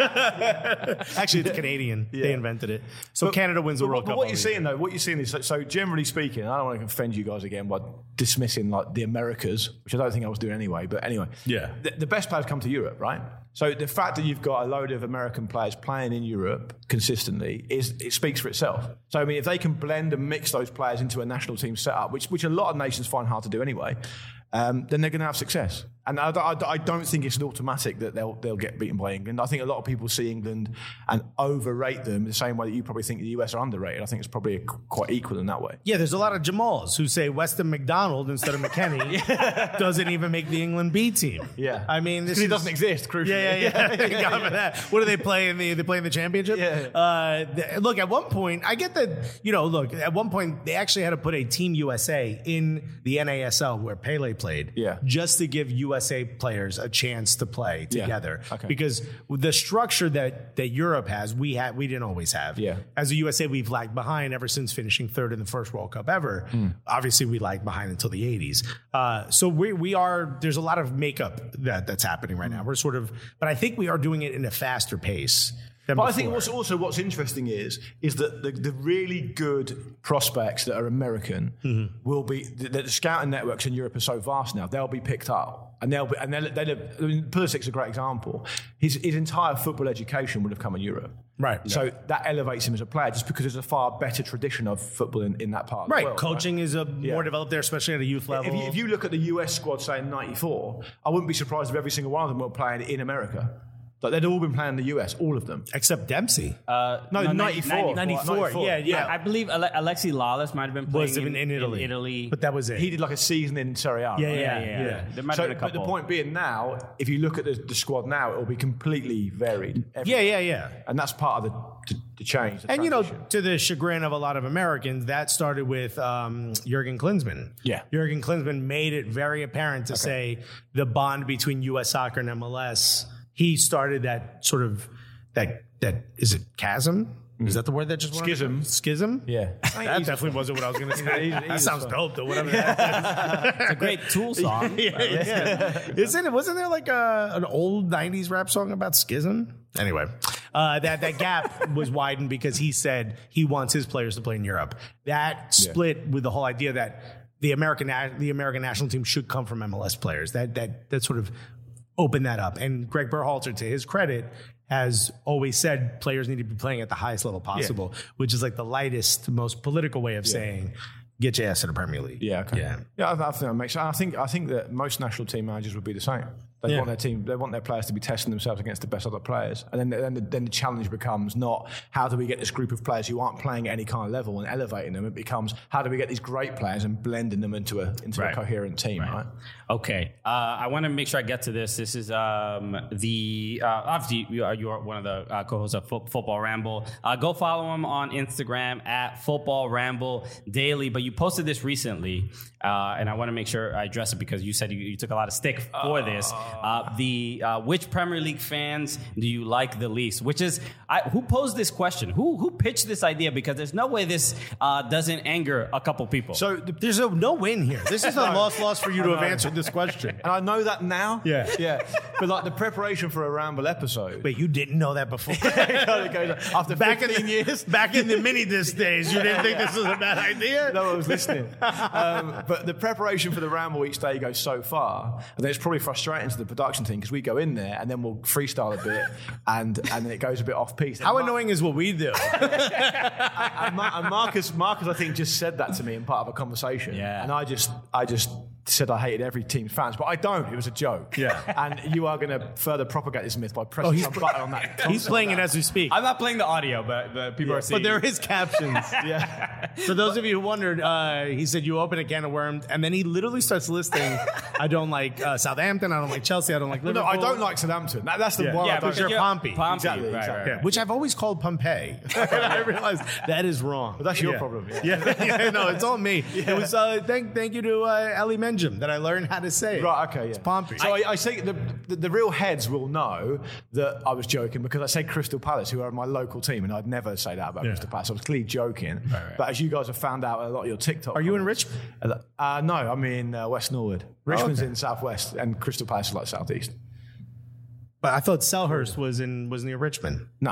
that. Actually, it's Canadian. They Yeah. invented it. So Canada wins the But, World but Cup. what all you're the seeing year. though, what you're seeing is so, so generally speaking, I don't want to offend you guys again by dismissing like the Americas, which I don't think I was doing anyway. But anyway, Yeah. the, the best players come to Europe, right? So the fact that you've got a load of American players playing in Europe consistently is it speaks for itself. So I mean, if they can blend and mix those players into a national team setup, which which a lot of nations find hard to do anyway, um, then they're going to have success. And I, I, I don't think it's an automatic that they'll they'll get beaten by England. I think a lot of people see England and overrate them the same way that you probably think the U S are underrated. I think it's probably quite equal in that way. Yeah, there's a lot of Jamals who say Weston McDonald instead of McKennie doesn't even make the England B team. Yeah, I mean, this he is, doesn't exist. Crucially, Yeah, yeah, yeah. Thank God for that. What do they play in the? They play in the championship. Yeah. Uh, th- look, at one point, I get that. You know, look, at one point they actually had to put a Team U S A in the N A S L where Pele played. Yeah. Just to give U S A players a chance to play Yeah. together. Okay. Because the structure that that Europe has, we had we didn't always have. Yeah. As a U S A, we've lagged behind ever since finishing third in the first World Cup ever. Mm. Obviously, we lagged behind until the eighties. Uh, so we we are there's a lot of makeup that that's happening right now. We're sort of, but I think we are doing it in a faster pace. Than But before. I think what's also what's interesting is is that the, the really good prospects that are American Mm-hmm. will be the, the scouting networks in Europe are so vast now. They'll be picked up, and they'll be and they'll, they'll I mean, Pulisic's a great example. His his entire football education would have come in Europe. Right. So that elevates him as a player just because there's a far better tradition of football in, in that part of right. the world. Coaching is a Yeah. more developed there, especially at a youth level. If you, if you look at the U S squad, say in ninety-four, I wouldn't be surprised if every single one of them were playing in America. Like they'd all been playing in the U S, all of them. Except Dempsey. Uh, No, ninety-four. ninety-four. Yeah, yeah. I believe Ale- Alexi Lawless might have been playing Was in, in, in Italy. in Italy. But that was it. He did like a season in Serie A. Yeah, right? yeah, yeah, yeah, yeah. There might So, have been a but couple. the point being now, if you look at the, the squad now, it will be completely varied. Yeah, yeah, yeah. And that's part of the, the, the change. The And, you know, transition. to the chagrin of a lot of Americans, that started with um, Jurgen Klinsmann. Yeah. Jurgen Klinsmann made it very apparent to say the bond between U S soccer and M L S. He started that sort of, that, that is it chasm? Is that the word that just went Schism. Schism? Yeah. That definitely wasn't what I was going to say. He's- he's that sounds fun. dope, though. Whatever that It's a great Tool song. yeah, yeah. Isn't it? Wasn't there like a, an old nineties rap song about schism? Anyway, uh, that that gap was widened because he said he wants his players to play in Europe. That split with the whole idea that the American na- the American national team should come from M L S players. That that that sort of opened that up. And Greg Berhalter, to his credit, has always said players need to be playing at the highest level possible, which is like the lightest, most political way of saying get your ass to the Premier League. Yeah, okay. Yeah. Yeah, I, I think that makes sense. I think I think that most national team managers would be the same. They Yeah. want their team. They want their players to be testing themselves against the best other players, and then then the, then the challenge becomes not how do we get this group of players who aren't playing at any kind of level and elevating them. It becomes how do we get these great players and blending them into a into Right. a coherent team, right? Okay, uh, I want to make sure I get to this. This is um, the uh, obviously you are, you are one of the uh, co-hosts of Fo- Football Ramble. Uh, go follow him on Instagram at Football Ramble Daily. But you posted this recently, uh, and I want to make sure I address it because you said you, you took a lot of stick for this. Uh, the uh, which Premier League fans do you like the least? Which is I, who posed this question? Who who pitched this idea? Because there's no way this uh, doesn't anger a couple people. So the, There's a, no win here. This is a loss loss for you to have answered this question. and I know that now. Yeah. yeah. But like the preparation for a Ramble episode. Wait, you didn't know that before? it goes, after back in fifteen the, years. back in the mini disc days, you didn't think this was a bad idea? No one was listening. Um, but the preparation for the Ramble each day goes so far, and then it's probably frustrating to the production team because we go in there and then we'll freestyle a bit, and and then it goes a bit off piece. How And Mar- annoying is what we do? And, Mar- and Marcus, Marcus, I think, just said that to me in part of a conversation. Yeah. And I just, I just said I hated every team's fans, but I don't. It was a joke. Yeah. And you are going to further propagate this myth by pressing Oh, he's some pr- button on that. He's playing it as we speak. I'm not playing the audio, but, but people are seeing. But there is captions. Yeah. For those of you who wondered, uh, he said you open a can of worms, and then he literally starts listing. I don't like uh, Southampton. I don't like Chelsea. I don't like No, Liverpool. I don't like Southampton. That, that's the Yeah. one. Yeah, I don't- because you're Pompey. Pompey, Exactly, right, exactly. right, Yeah, right. which I've always called Pompeii. And I realized that is wrong. But that's your Yeah. problem, yeah. Yeah, yeah, no, it's all me. It was uh, thank thank you to uh, Ellie Menjum that I learned how to say it. Right, okay, yeah. It's Pompey. So I, I say the, the the real heads will know that I was joking because I said Crystal Palace, who are my local team, and I'd never say that about Yeah. Crystal Palace. I was clearly joking. But as you guys have found out a lot of your TikTok. Are you in comments- Richmond? Uh, no, I'm in uh, West Norwood. Richmond's okay. in Southwest, and Crystal Palace is like Southeast. But I thought Selhurst was in was near Richmond. No,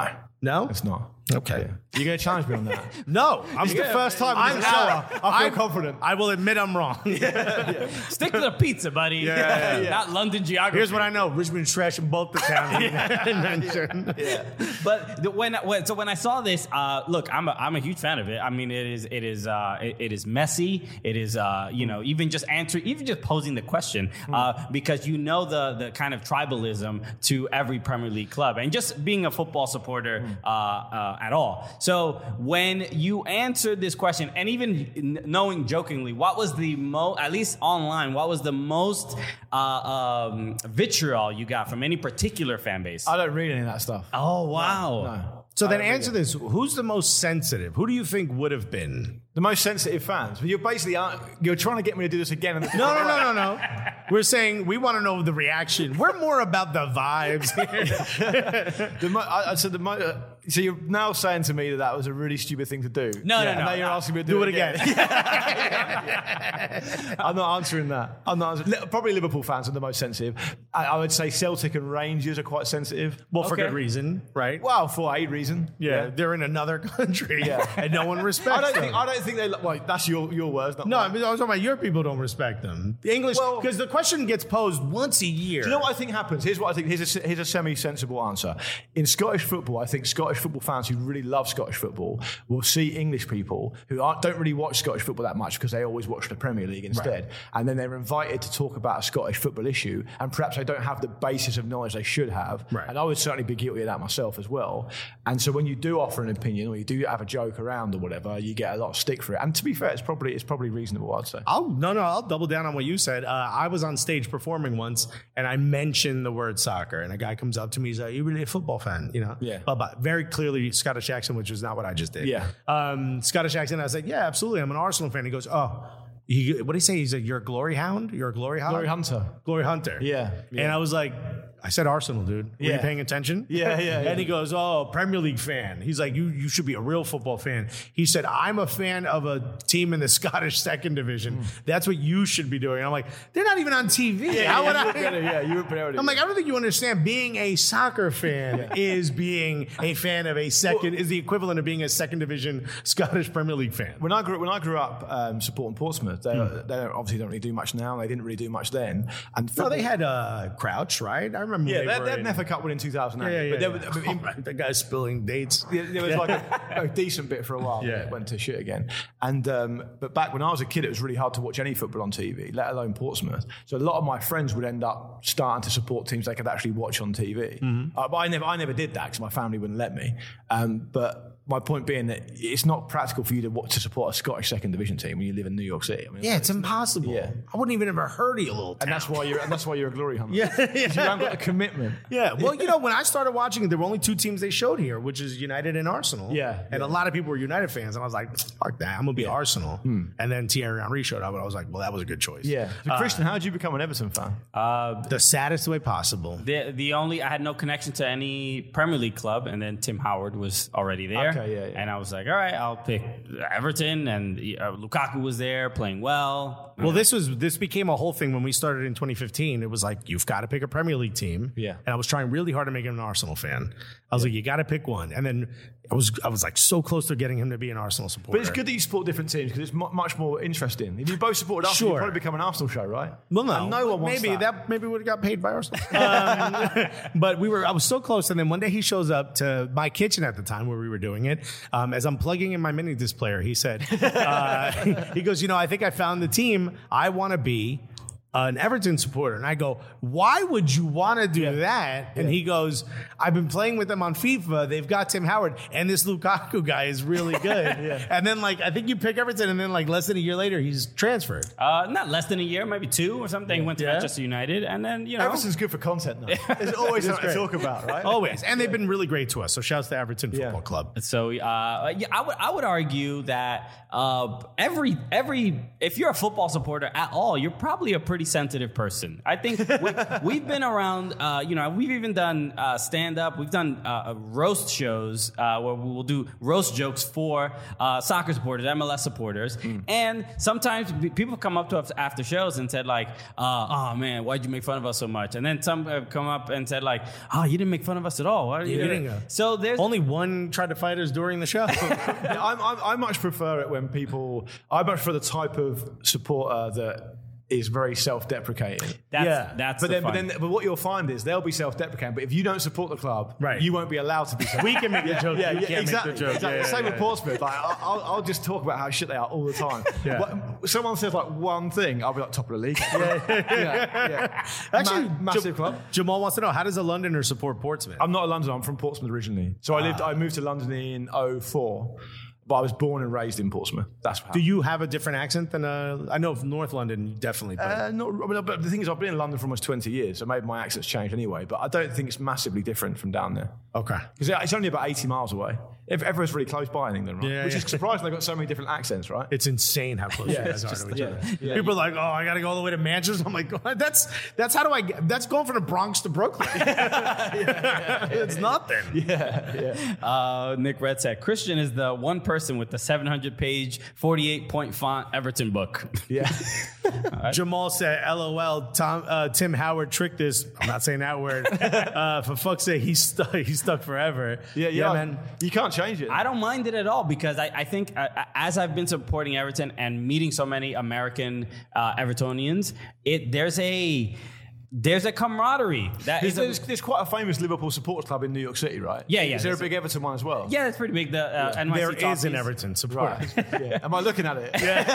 No? It's not. Okay. You're going to challenge me on that? No. I'm It's the first time on the show I feel I'm- confident. I will admit I'm wrong. Stick to the pizza, buddy. Yeah, yeah, yeah. Not London geography. Here's what I know. Richmond's trash in both the towns you mentioned. But the, when, when so when I saw this, uh, look, I'm a, I'm a huge fan of it. I mean, it is it is uh, it, it is messy. It is uh, you know even just answer even just posing the question uh, because you know the the kind of tribalism to every Premier League club and just being a football supporter uh, uh, at all. So when you answered this question and even n- knowing jokingly what was the most, at least online, what was the most uh, um, vitriol you got from any particular fan base? I don't read any of that stuff. Oh wow. No. So I then don't read answer it. this. Who's the most sensitive? Who do you think would have been? The most sensitive fans. But you're basically uh, you're trying to get me to do this again. And No, no, no, no, no. We're saying we want to know the reaction. We're more about the vibes here. The mo- I, I said the mo- uh, so you're now saying to me that that was a really stupid thing to do. No, no, And no. Now you're asking me to Do do, it again. I'm not answering that. I'm not answering. Li- Probably Liverpool fans are the most sensitive. I, I would say Celtic and Rangers are quite sensitive. Well, for Okay. good reason, right? Well, for a reason. yeah, they're in another country, Yeah. and no one respects I don't them. think. I don't think they. Well, that's your your words. Not no, I mine. mean, I was talking about your people don't respect them. The English, Well- because the question gets posed once a year. Do you know what I think happens? Here's what I think. Here's a, here's a semi-sensible answer. In Scottish football, I think Scottish football fans who really love Scottish football will see English people who aren't, don't really watch Scottish football that much because they always watch the Premier League instead. Right. And then they're invited to talk about a Scottish football issue, and perhaps they don't have the basis of knowledge they should have. Right. And I would certainly be guilty of that myself as well. And so when you do offer an opinion or you do have a joke around or whatever, you get a lot of stick for it. And to be fair, it's probably it's probably reasonable, I'd say. I'll no, no. I'll double down on what you said. Uh, I was on stage performing once, and I mentioned the word soccer, and a guy comes up to me. He's like, "You really a football fan?" You know? Yeah. But, but very clearly Scottish accent, which is not what I just did. Yeah. Um, Scottish accent. I was like, "Yeah, absolutely. I'm an Arsenal fan." He goes, "Oh." He, what did he say? He's like, "You're a glory hound? You're a glory hound? Glory Hunter. Glory hunter." Yeah, And yeah. I was like, I said Arsenal, dude. Were you Yeah. paying attention? Yeah, yeah, yeah. And he goes, "Oh, Premier League fan." He's like, you you should be a real football fan. He said, "I'm a fan of a team in the Scottish second division. That's what you should be doing." I'm like, they're not even on T V. How would you I? were better, yeah, you were better. I'm like, I don't think you understand. Being a soccer fan is being a fan of a second, is the equivalent of being a second division Scottish Premier League fan. When I grew when I grew up um, supporting Portsmouth, they, Hmm. they obviously don't really do much now. They didn't really do much then. And No, football- they had uh, Crouch, right? I remember. yeah, they, they, were they had in- an F A Cup win in two thousand eight. Yeah, yeah, but yeah. there, was- I mean, Oh, the guy's spilling dates. there there was like a, a decent bit for a while. Yeah. Yeah, it went to shit again. And um, but back when I was a kid, it was really hard to watch any football on T V, let alone Portsmouth. So a lot of my friends would end up starting to support teams they could actually watch on T V. Mm-hmm. Uh, but I never, I never did that because my family wouldn't let me. Um, but my point being that it's not practical for you to watch, to support a Scottish second division team when you live in New York City. I mean, Yeah, it's impossible. Yeah. I wouldn't even ever heard of you, little town. and that's why you're and that's why you're a glory hunter. Yeah, yeah. 'Cause you haven't got the commitment. Yeah, well, you know, when I started watching, there were only two teams they showed here, which is United and Arsenal. Yeah, and yeah. a lot of people were United fans, and I was like, "Fuck that, I'm gonna be Arsenal." And then Thierry Henry showed up, and I was like, "Well, that was a good choice." Yeah. So Christian, how did you become an Everton fan? the saddest way possible. The the only I had no connection to any Premier League club, and then Tim Howard was already there. Okay, yeah, yeah. And I was like, all right, I'll pick Everton, and uh, Lukaku was there playing well. Well, this was this became a whole thing when we started in twenty fifteen. It was like you've got to pick a Premier League team. Yeah. and I was trying really hard to make him an Arsenal fan. I was like, you got to pick one, and then I was I was like so close to getting him to be an Arsenal supporter. But it's good that you support different teams because it's mu- much more interesting. If you both supported Arsenal, Sure. you'd probably become an Arsenal show, right? Well, no, And no one wants maybe that. maybe would have got paid by Arsenal. um, but we were I was so close, and then one day he shows up to my kitchen at the time where we were doing it. Um, as I'm plugging in my mini disc player, he said, uh, he goes, "You know, I think I found the team I want to be." An Everton supporter. And I go, "Why would you want to do that?" And he goes, "I've been playing with them on FIFA. They've got Tim Howard, and this Lukaku guy is really good." And then, like, I think you pick Everton, and then, like, less than a year later, he's transferred. Uh, not less than a year, maybe two or something. Went to Yeah. Manchester United, and then you know, Everton's good for content, though. There's always something to talk about, right? Always. And they've been really great to us. So shouts to Everton Yeah. Football Club. So uh, yeah, I would I would argue that uh, every every if you're a football supporter at all, you're probably a pretty pretty sensitive person. I think we, we've been around, uh, you know, we've even done uh, stand-up. We've done uh, roast shows uh, where we will do roast jokes for uh, soccer supporters, M L S supporters. Mm. And sometimes people come up to us after shows and said like, uh, oh man, why'd you make fun of us so much? And then some have come up and said like, oh, you didn't make fun of us at all. Why are you Yeah. doing it? So there's Only one tried to fight us during the show. Yeah, I'm, I'm, I much prefer it when people. I much prefer the type of supporter that is very self-deprecating. That's, Yeah. that's But the then, but fun. then, but what you'll find is they'll be self-deprecating. But if you don't support the club, Right. you won't be allowed to be. We can make the joke. Yeah, you yeah, can't exactly. make the joke. exactly. Yeah, Same yeah, with yeah. Portsmouth. Like, I'll, I'll, I'll just talk about how shit they are all the time. Yeah. But someone says like one thing, I'll be like top of the league. Yeah, yeah, yeah. Actually, Ma- massive Jam- club. Jamal wants to know, how does a Londoner support Portsmouth? I'm not a Londoner. I'm from Portsmouth originally. So I lived. I moved to London in oh four, but I was born and raised in Portsmouth. That's how. Do you have a different accent than uh, I know of North London, definitely. But Uh, not, I mean, but the thing is, I've been in London for almost twenty years, so maybe my accent's changed anyway. But I don't think it's massively different from down there okay. because it's only about eighty miles away. If everyone's really close by in England, right? Yeah, Which yeah. is surprising. They've got so many different accents, right? It's insane how close you guys are to each other. People are like, "Oh, I got to go all the way to Manchester." I'm like, "God, "That's that's how do I get? That's going from the Bronx to Brooklyn. It's nothing." yeah, yeah. Uh, Nick Red said, Christian is the one person with the seven hundred page, forty-eight point font Everton book. Yeah. Jamal said, "LOL." Tom, uh, Tim Howard tricked us. I'm not saying that word. Uh, for fuck's sake, he's stuck. He's stuck forever. Yeah, yeah, man. You can't change it. I don't mind it at all because I, I think uh, as I've been supporting Everton and meeting so many American uh, Evertonians, it there's a there's a camaraderie that There's, is. A, there's, there's quite a famous Liverpool supporters club in New York City, right? Yeah, yeah, Is there a there's big Everton one as well? yeah, that's pretty big. The uh, N Y C There is Talkies. an Everton support. Right. yeah. Am I looking at it?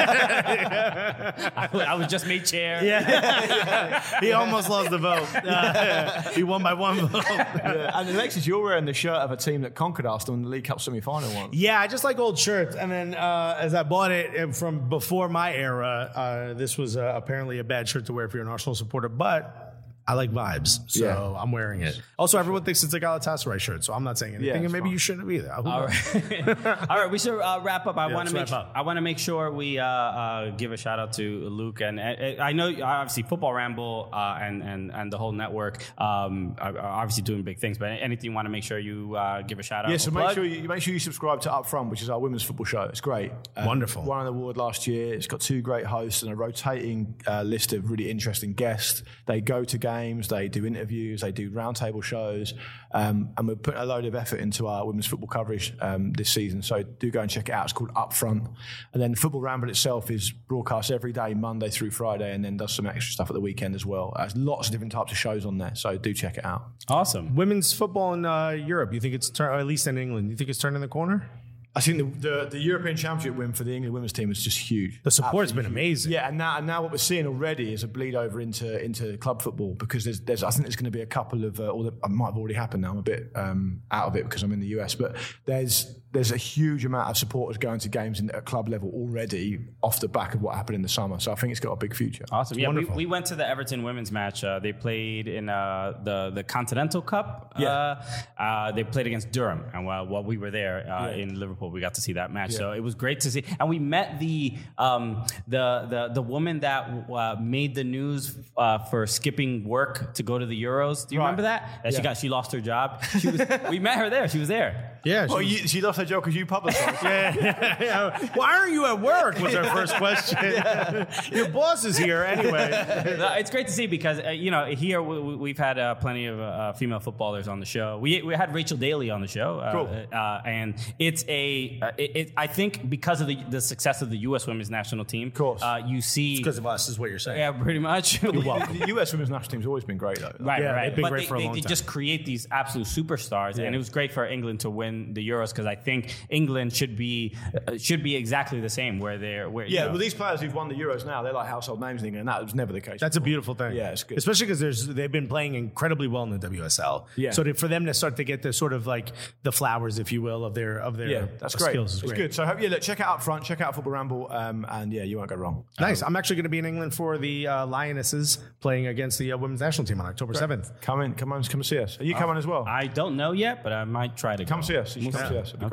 I, I was just made chair. Yeah, he almost lost the vote. Uh, he won by one vote. Yeah. And Alexis, you're wearing the shirt of a team that conquered Arsenal in the League Cup semi-final once. Yeah, I just like old shirts. And then uh, as I bought it from before my era, uh, this was uh, apparently a bad shirt to wear if you're an Arsenal supporter, but I like vibes, so Yeah. I'm wearing it. Also, everyone thinks it's a Galatasaray shirt, so I'm not saying anything, Yeah, and it's maybe fine. you shouldn't have either. Who All knows? right, all right. We should uh, wrap up. I Yeah, want to let's make. wrap up. I want to make sure we uh, uh, give a shout out to Luke and uh, I know obviously Football Ramble uh, and and and the whole network um, are are obviously doing big things. But anything you want to make sure you uh, give a shout out. Yeah, or so make plug? sure you make sure you subscribe to Up Front, which is our women's football show. It's great. Um, Wonderful. Won an award last year. It's got two great hosts and a rotating uh, list of really interesting guests. They go to games, they do interviews, they do roundtable shows, um, and we're putting a load of effort into our women's football coverage um, this season. So do go and check it out. It's called Up Front. And then Football Ramble itself is broadcast every day, Monday through Friday, and then does some extra stuff at the weekend as well. There's lots of different types of shows on there, so do check it out. Awesome. Women's football in uh, Europe, you think it's, tur- or at least in England, you think it's turning the corner? I think the, the, the European Championship win for the England women's team is just huge. The support's Absolutely been huge. amazing. Yeah, and now and now what we're seeing already is a bleed over into into club football because there's there's I think there's going to be a couple of uh, or that might have already happened now. I'm a bit um, out of it because I'm in the U S, but there's there's a huge amount of supporters going to games in, at club level already off the back of what happened in the summer. So I think it's got a big future. Awesome. Yeah, we, Wonderful. we went to the Everton women's match. Uh, they played in uh, the the Continental Cup. Yeah. Uh, uh, they played against Durham, and while, while we were there uh, in Liverpool, we got to see that match. So it was great to see, and we met the um, the the the woman that uh, made the news uh, for skipping work to go to the Euros. Do you Right. remember that? That she Yeah. got she lost her job. She was, we met her there. She was there. Yeah. Well, you, she lost her job because you publicised. yeah, yeah. Why aren't you at work? Was our first question. Your boss is here anyway. No, it's great to see because uh, you know here we, we- we've had uh, plenty of uh, female footballers on the show. We we had Rachel Daly on the show, uh, Cool. uh, and it's a uh, it, it, I think because of the, the success of the U S women's national team, of course. uh, you see Because of us, is what you're saying. yeah, pretty much. the, the U S women's national team's always been great though. Right, Yeah, right. they've been But great they, for a they, long they time. just create these absolute superstars, Yeah. and it was great for England to win the Euros because I think England should be uh, should be exactly the same. Where they're where you Yeah, know, well, these players who've won the Euros now, they're like household names in England, and that was never the case. That's a before. beautiful thing. Yeah, it's good. Especially because there's they've been playing incredibly well in the W S L. Yeah. So to, for them to start to get the sort of like the flowers, if you will, of their of their Yeah, that's great. skills is it's great. good. So hope, yeah, look, check out Up Front, check out Football Ramble, um, and yeah, you won't go wrong. Nice. I'm actually going to be in England for the uh, Lionesses playing against the uh, women's national team on October seventh. Come in, come on, come and see us. Are you coming as well? I don't know yet, but I might try to Come go. see us. You should come see us. It'd be Okay.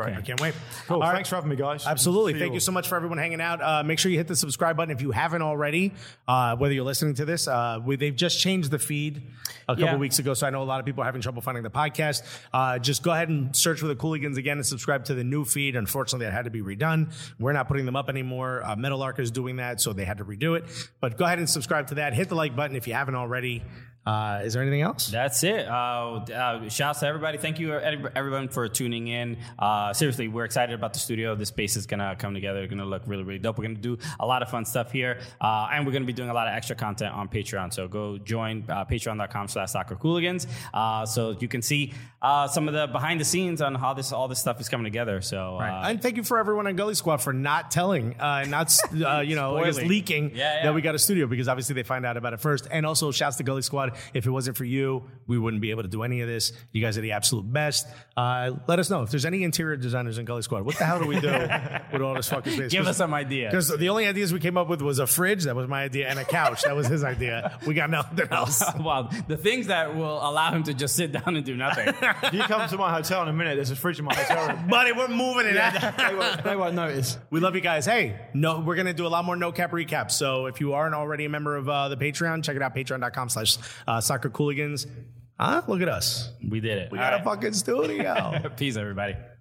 right, I can't wait. Cool. All right. Thanks for having me, guys. Absolutely. See Thank all. you so much for everyone hanging out. Uh, make sure you hit the subscribe button if you haven't already, uh, whether you're listening to this. Uh, we, they've just changed the feed a couple Yeah. weeks ago, so I know a lot of people are having trouble finding the podcast. Uh, just go ahead and search for the Cooligans again and subscribe to the new feed. Unfortunately, that had to be redone. We're not putting them up anymore. Uh, Metal Arc is doing that, so they had to redo it. But go ahead and subscribe to that. Hit the like button if you haven't already. Uh, is there anything else? That's it. Uh, uh, shouts to everybody. Thank you, everyone, for tuning in. Uh, seriously, we're excited about the studio. This space is going to come together. It's going to look really, really dope. We're going to do a lot of fun stuff here. Uh, and we're going to be doing a lot of extra content on Patreon. So go join uh, patreon.com slash soccer cooligans. Uh, so you can see uh, some of the behind the scenes on how this all this stuff is coming together. So, uh, Right. And thank you for everyone on Gully Squad for not telling, uh, not uh, you know, I guess Spoiling. leaking Yeah, yeah. that we got a studio, because obviously they find out about it first. And also, shouts to Gully Squad. If it wasn't for you, we wouldn't be able to do any of this. You guys are the absolute best. Uh, let us know if there's any interior designers in Gully Squad. What the hell do we do with all this fucking space? give us some idea. Because the only ideas we came up with was a fridge, that was my idea, and a couch, that was his idea. We got nothing else. Well, the things that will allow him to just sit down and do nothing. If you come to my hotel in a minute, there's a fridge in my hotel room. Buddy, we're moving it out. they, won't, they won't notice. We love you guys. Hey, no, we're going to do a lot more no cap recaps. So if you aren't already a member of uh, the Patreon, check it out, patreon.com slash soccer cooligans. Huh? Look at us. We did it. We All got right. a fucking studio. Peace, everybody.